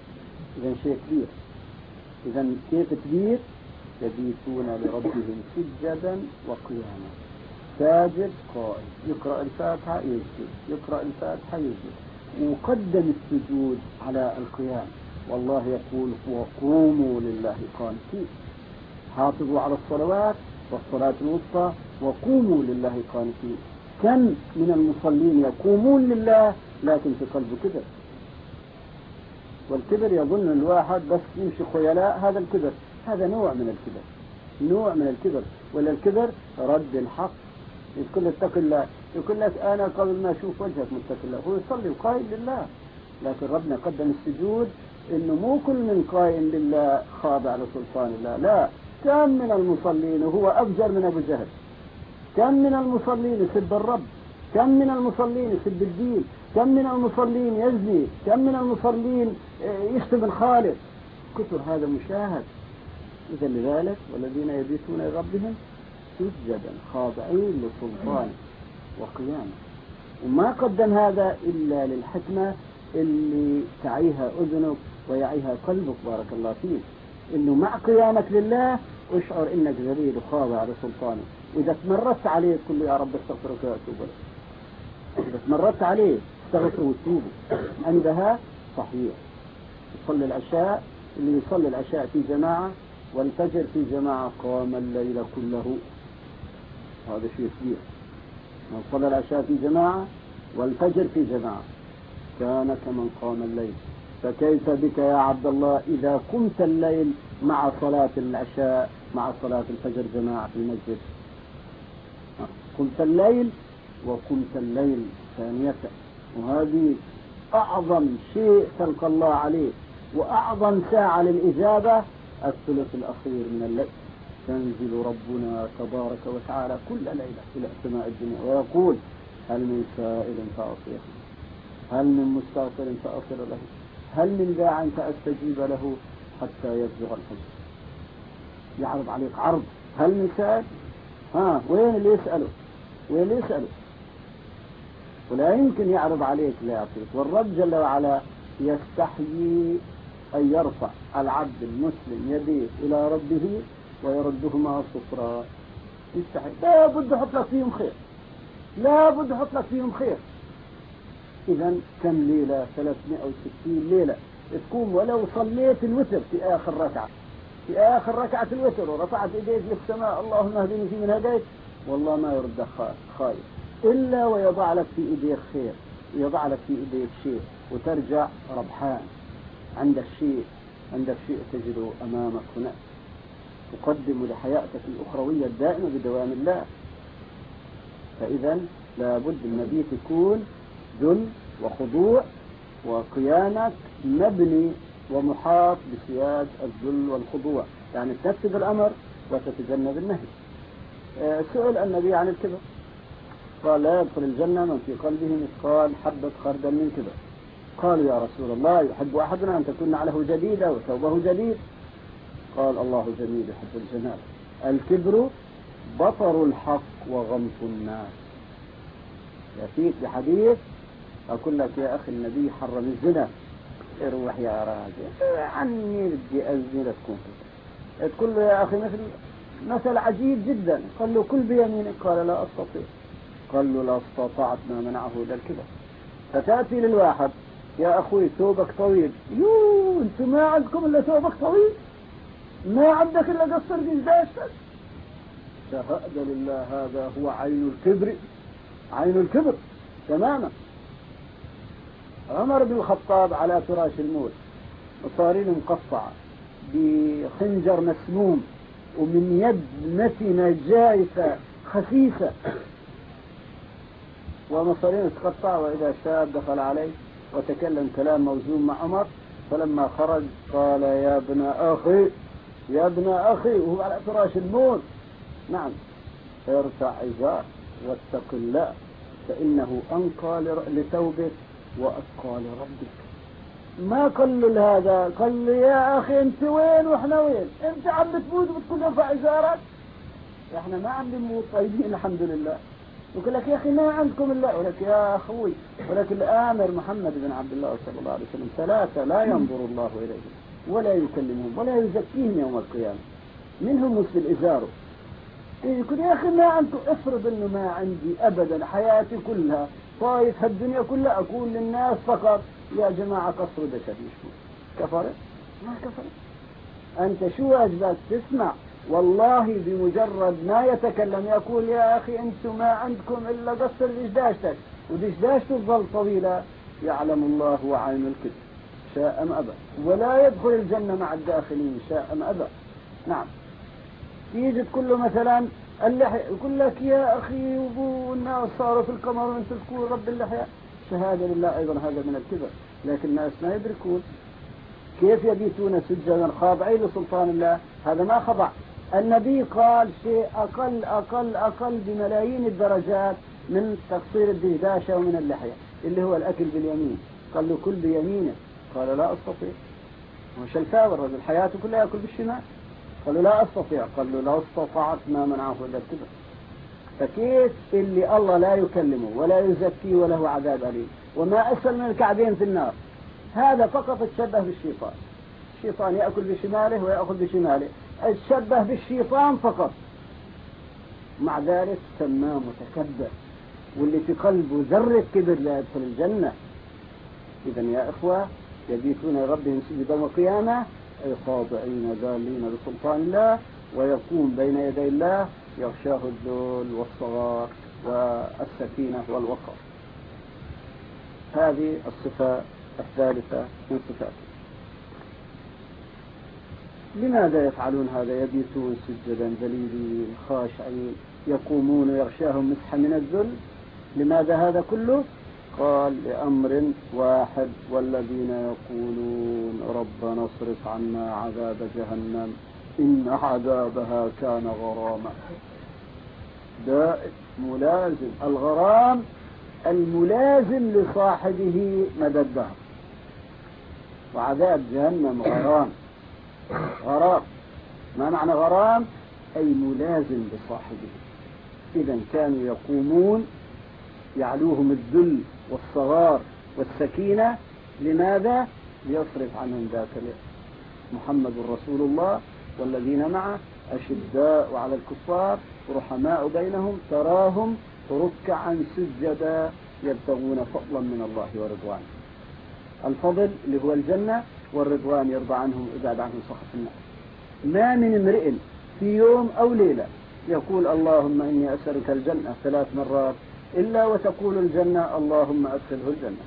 إذا شيء كبير. إذا كيف كبير؟ يبيتون لربهم سجدا وقياما، ساجد قائم، يقرأ الفاتحة يسجد، يقرأ الفاتحة يسجد، وقدم السجود على القيام. والله يقول وقوموا لله قانتين، حافظوا على الصلوات والصلاة الوسطى وقوموا لله قانتين. كم من المصلين يقومون لله لكن في قلبه كبر، والكبر يظن الواحد بس يمشي خيلاء، هذا الكبر، هذا نوع من الكبر، نوع من الكبر. ولا الكبر رد الحق. يقول لك اتق الله، يقول لك أنا قبل ما أشوف وجهك متق الله، هو يصلي وقائم لله، لكن ربنا قدم السجود إنه مو كل من قائم لله خاضع لسلطان الله، لا. كم من المصلين وهو أفجر من أبو جهل، كم من المصلين يسب الرب، كم من المصلين يسب الدين، كم من المصلين يزني، كم من المصلين يشتم الخالق، كثر هذا مشاهد. إذا لذلك والذين يبيتون لربهم سجدا خاضعين لسلطانه وقيامه. وما قدم هذا إلا للحكمة اللي تعيها أذنك ويعيها قلبك، بارك الله فيك، إنه مع قيامك لله اشعر إنك ذليل وخاضع لسلطانه. وإذا تمردت عليه تقول له يا رب استغفرك وأتوب إليك. إذا تمردت عليه استغفر وتوب، عندها صحيح. يصلي العشاء، اللي يصلي العشاء في جماعة والفجر في جماعة قام الليل كله، هذا شيء كبير. من صلى العشاء في جماعة والفجر في جماعة كان كمن قام الليل. فكيف بك يا عبد الله إذا قمت الليل مع صلاة العشاء مع صلاة الفجر جماعة في المسجد؟ قمت الليل وقمت الليل ثانية، وهذه أعظم شيء تلقى الله عليه، وأعظم ساعة للإجابة الثلث الأخير من الليل. تنزل ربنا تبارك وتعالى كل ليلة إلى سماء الدنيا ويقول هل من سائل فأعطيه، هل من مستغفر فأغفر له، هل من داع فأستجيب له حتى يبلغ الحج. يعرض عليك عرض، هل من سائل؟ وين اللي يسأله؟ وين اللي يسأله؟ ولا يمكن يعرض عليك لا يعطيك. والرب جل وعلا يستحيي أن يرفع العبد المسلم يديه إلى ربه ويردهما صفرا. يستحيي، لا بد يحط لك فيهم خير، لا بد يحط لك فيهم خير. إذا كم ليلة؟ 360 ليلة تقوم ولو صليت الوتر في آخر ركعة، في آخر ركعة الوتر ورفعت إيديك للسماء اللهم اهدني في من هديت، والله ما يرد خائف إلا ويضع لك في إيديك خير، ويضع لك في إيديك شيء، وترجع ربحان. عندك شيء تجده أمامك هنا تقدم لحياتك الأخروية الدائمة بدوام الله. فإذا لابد المبيت يكون ذل وخضوع، وقيامك مبني ومحاط بسياد الذل والخضوع، يعني تنفذ الأمر وتتجنب النهي. سئل النبي عن الكبر قال لا يدخل الجنة من في قلبه مثقال حبة خردل من كبر. قالوا يا رسول الله يحب أحدنا أن تكون نعله جديدة وثوبه جديد؟ قال الله جميل يحب الجمال. الكبر بطر الحق وغمط الناس. يأتيك بحديث أقول لك يا أخي النبي حرم الزنا، اروح يا راجل عني بدي أزني لتكون كذا. تقول له يا أخي مثل عجيب جدا، قال له كل بيمينك، قال لا أستطيع، قال له لا استطعت ما منعه إلى الكبر. فتأتي للواحد يا أخوي ثوبك طويل، أنتم ما عندكم إلا ثوبك طويل، ما عندك إلا قصر جلداشك. شهد لله هذا هو عين الكبر، عين الكبر تماما. عمر بن الخطاب على فراش الموت مصارين مقطعة بخنجر مسموم ومن يد متنة جائفة خسيسة، ومصارين تقطع، وإذا شاب دخل عليه وتكلم كلام موزون مع عمر، فلما خرج قال يا ابن أخي، يا ابن أخي، وهو على فراش الموت، نعم ارفع إزار واتق الله فإنه أنقى لثوبك وأتقى لربك. ما قال هذا، قال يا أخي أنت وين وإحنا وين؟ أنت عم بتموت وبتقول ارفع إزارك؟ إحنا ما عم بنموت طيبين الحمد لله. يقول لك يا أخي ما عندكم إلا، ولك يا أخوي، ولكن الآمر محمد بن عبد الله صلى الله عليه وسلم 3 لا ينظر الله إليهم: ولا يكلمهم ولا يزكيهم يوم القيامة. منهم مسبل إزاره يقول يا أخي ما أنتم، افرض أنه ما عندي أبدا حياتي كلها طايف هالدنيا كلها أقول للناس فقط يا جماعة قصروا دشاش. كفرت؟ ما كفرت. أنت شو واجبك؟ تسمع. والله بمجرد ما يتكلم يقول يا أخي أنتم ما عندكم إلا قصر دشداشتك، ودشداشته تظل طويلة. يعلم الله وعين الكذب شاء أم أبى، ولا يدخل الجنة مع الداخلين شاء أم أبى. نعم. يجي تقول له مثلا اللحية يقول لك يا أخي والناس صاروا في القمر وانت تقول رب اللحية. شهادة لله أيضا هذا من الكبر، لكن الناس ما يدركون. كيف يبيتون سجدا خاضعين لسلطان الله؟ هذا ما خضع. النبي قال شيء أقل أقل أقل بملايين الدرجات من تقصير الدشداشة ومن اللحية، اللي هو الأكل باليمين. قال له كل بيمينه، قال لا أستطيع. وش الفاور الرجل حياته كلها يأكل بالشمال. قال له لا أستطيع. قال له لو استطعت ما منعه إلا الكبر. فكيف اللي الله لا يكلمه ولا يزكيه وله عذاب أليم وما أسفل من الكعبين في النار؟ هذا فقط تشبه بالشيطان. الشيطان يأكل بشماله ويأخذ بشماله، تشبه بالشيطان فقط. مع ذلك سماه متكبر، واللي في قلبه ذرة كبر لا يدخل الجنة. إذا يا إخوة يبيتون ربهم سجدا وقياما، أي خاضعين ذالين لسلطان الله، ويقوم بين يدي الله يغشاه الذل والصغار والسكينة والوقار. هذه الصفة الثالثة من صفاته. لماذا يفعلون هذا؟ يبيتون سجدا ذليلين خاشعين، يقومون ويغشاهم مسحا من الذل. لماذا هذا كله؟ قال لأمر واحد: والذين يقولون ربنا اصرف عنا عذاب جهنم إن عذابها كان غراما. دائم ملازم، الغرام الملازم لصاحبه مدى الدهر، وعذاب جهنم غرام. غرام ما معنى غرام؟ أي ملازم لصاحبه. إذا كانوا يقومون يعلوهم الذل والصغار والسكينة. لماذا؟ ليصرف عنهم ذاك اليوم. محمد رسول الله والذين معه أشداء على الكفار رحماء بينهم، تراهم ركعا سجدا يبتغون فضلا من الله ورضوانه. الفضل اللي هو الجنة، والرضوان يرضى عنهم ويبعد عنهم سخط النار. ما من امرئ في يوم أو ليلة يقول اللهم إني أسألك الجنة 3 مرات إلا وتقول الجنة اللهم أدخله الجنة.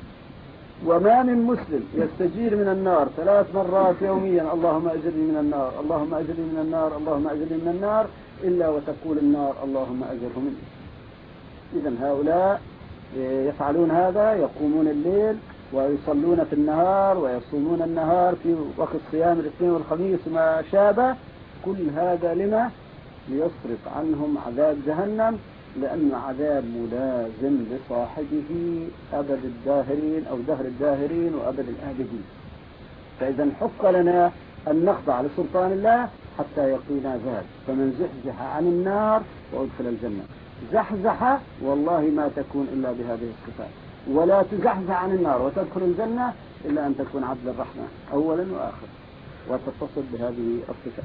وما من مسلم يستجير من النار 3 مرات يوميا اللهم أجرني من النار اللهم أجرني من النار اللهم أجرني من النار إلا وتقول النار اللهم أجره مني. إذن هؤلاء يفعلون هذا، يقومون الليل ويصلون في النهار ويصومون النهار في وقت صيام الاثنين والخميس ما شابه. كل هذا لما؟ ليصرف عنهم عذاب جهنم، لأن عذاب ملازم لصاحبه أبد الداهرين أو دهر الداهرين وأبد الآبدين. فإذا حق لنا أن نخضع لسلطان الله حتى يقينا ذلك. فمن زحزح عن النار وأدخل الجنة. زحزح والله ما تكون إلا بهذه الصفات، ولا تزحزح عن النار وتدخل الجنة إلا أن تكون عبد الرحمن أولا وآخر وتتصل بهذه الصفات.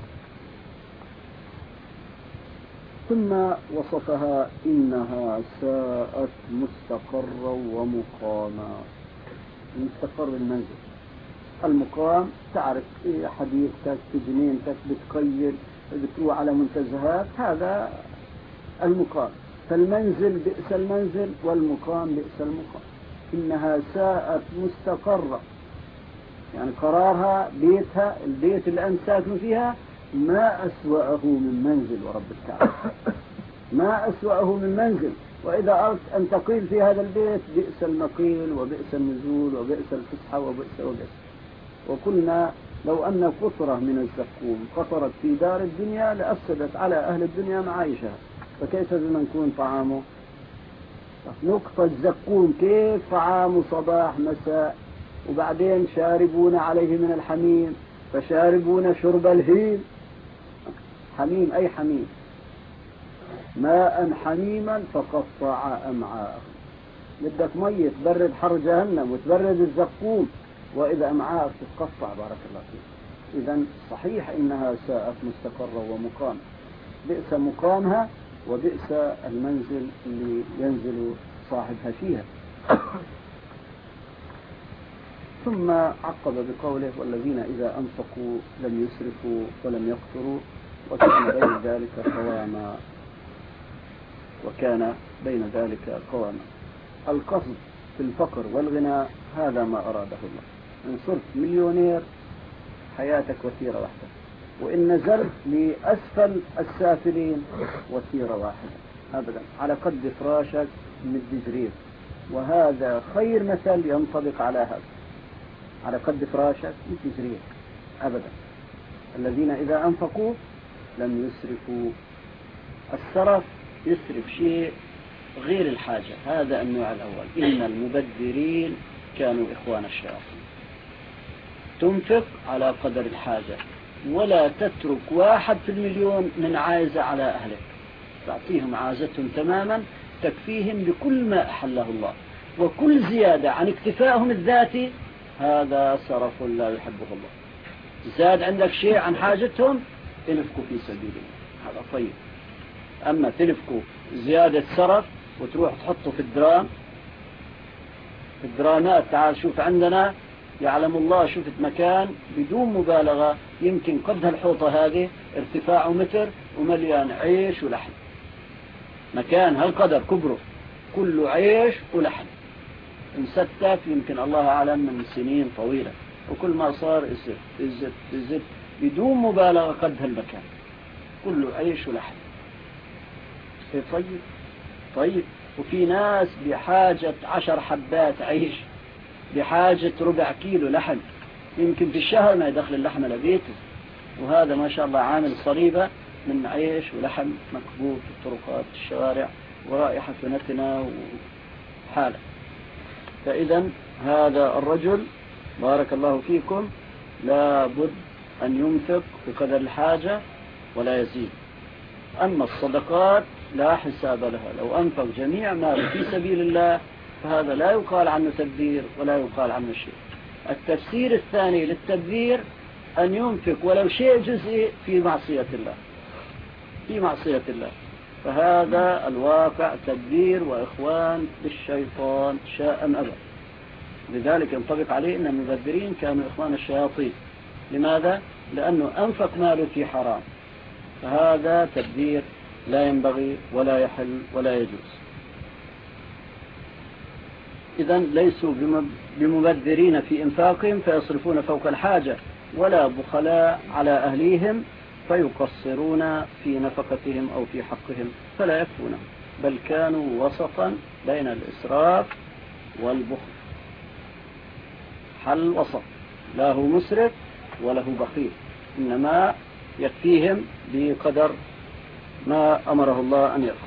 ثم وصفها إنها ساءت مستقرا ومقاما. مستقر المنزل، المقام تعرف حديثك في جنينتك بتقيد بتروح على منتزهات، هذا المقام. فالمنزل بئس المنزل والمقام بئس المقام. إنها ساءت مستقرا، يعني قرارها بيتها البيت اللي أنت ساكن فيها ما أسوأه من منزل ورب الكعبة، ما أسوأه من منزل. وإذا أردت أن تقيل في هذا البيت بئس المقيل وبئس النزول وبئس الفسحة وبئس. وقلنا لو أن قطرة من الزقوم قطرت في دار الدنيا لأفسدت على أهل الدنيا معايشها، فكيف بمن يكون طعامه؟ نقطة زقوم كيف طعامه صباح مساء، وبعدين شاربون عليه من الحميم فشاربون شرب الهيم. حميم أي حميم، ماء حميما فقطع أمعاءه. بدك مية تبرد حر جهنم وتبرد الزقوم، وإذا أمعاءك تتقطع بارك الله فيك. إذا صحيح إنها ساءت مستقرة ومقام، بئس مقامها وبئس المنزل اللي ينزل صاحبها فيها. ثم عقب بقوله والذين إذا أنفقوا لم يسرفوا ولم يقتروا وكان بين ذلك قواما. القصد في الفقر والغنى هذا ما أراده الله. إن صرت مليونير حياتك وتيرة واحدة، وإن نزلت لأسفل السافلين وتيرة واحدة أبدا، على قد فراشك مد جرير. وهذا خير مثل ينطبق على هذا، على قد فراشك مد جرير أبدا. الذين إذا أنفقوا لم يسرفوا. السرف يسرف شيء غير الحاجة، هذا النوع الأول. إن المبذرين كانوا إخوان الشياطين. تنفق على قدر الحاجة، ولا تترك 1% من عائزة على أهلك، تعطيهم عازتهم تماما تكفيهم بكل ما أحله الله. وكل زيادة عن اكتفائهم الذاتي هذا سرف لا يحبه الله. زاد عندك شيء عن حاجتهم انفقوا في سبيل الله، هذا طيب. أما تنفقوا زيادة سرف وتروح تحطه في الدرامات. تعال شوف عندنا يعلم الله، شفت مكان بدون مبالغة يمكن قد هالحوطة هذه ارتفاعه متر ومليان عيش ولحم. مكان هالقدر كبره كله عيش ولحم مستف، يمكن الله أعلم من سنين طويلة، وكل ما صار يزد بدون مبالغة قد هالمكان كله عيش ولحم. طيب وفي ناس بحاجة 10 حبات عيش، بحاجة ربع كيلو لحم، يمكن في الشهر ما يدخل اللحم لبيته، وهذا ما شاء الله عامل صليبة من عيش ولحم مكبوت في الطرقات الشوارع ورائحة نتنة وحالة. فإذا هذا الرجل بارك الله فيكم لابد أن ينفق بقدر الحاجة ولا يزيد. أما الصدقات لا حساب لها، لو أنفق جميع ماله في سبيل الله فهذا لا يقال عنه تبذير ولا يقال عنه شيء. التفسير الثاني للتبذير أن ينفق ولو شيء جزئي في معصية الله، فهذا الواقع تبذير وإخوان بالشيطان شاء أم أبى. لذلك ينطبق عليه أن المبذرين كانوا إخوان الشياطين. لماذا؟ لأنه أنفق ماله في حرام، فهذا تبذير لا ينبغي ولا يحل ولا يجوز. إذا ليسوا بمبذرين في إنفاقهم فيصرفون فوق الحاجة، ولا بخلاء على أهليهم فيقصرون في نفقتهم أو في حقهم فلا يكفون، بل كانوا وسطا بين الإسراف والبخل. حل وسط، لا هو مسرف ولا هو بخيل، إنما يكفيهم بقدر ما أمره الله أن يفعل.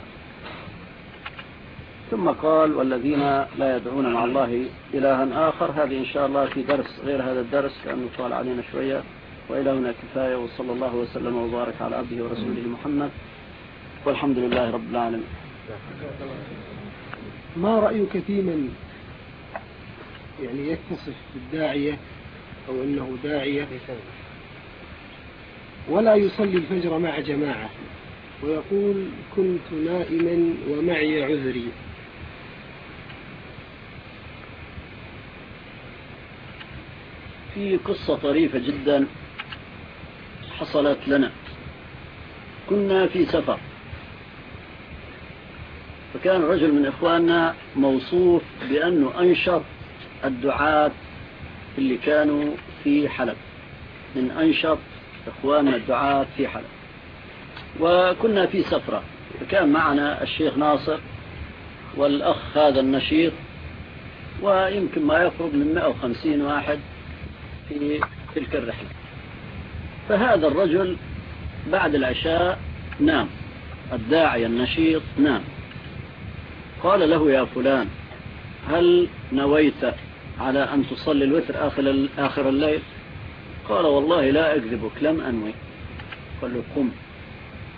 ثم قال والذين لا يدعون مع الله إلها آخر. هذه إن شاء الله في درس غير هذا الدرس لأنه طال علينا شوية. وإلى هنا كفاية، وصلى الله وسلم وبارك على عبده ورسوله محمد، والحمد لله رب العالمين. ما رأيك في من يعني يتصف بالداعية أو أنه داعية ولا يصلي الفجر مع جماعة ويقول كنت نائما ومعي عذري؟ في قصة طريفة جدا حصلت لنا. كنا في سفر، فكان رجل من إخواننا موصوف بأنه أنشط الدعاة اللي كانوا في حلب، من أنشط إخواننا الدعاة في حلب. وكنا في سفرة، فكان معنا الشيخ ناصر والأخ هذا النشيط، ويمكن ما يقرب من 150 واحد في تلك الرحلة. فهذا الرجل بعد العشاء نام، الداعي النشيط نام. قال له يا فلان هل نويت على أن تصلي الوتر آخر الليل؟ قال والله لا أكذبك لم أنوي. قال له قم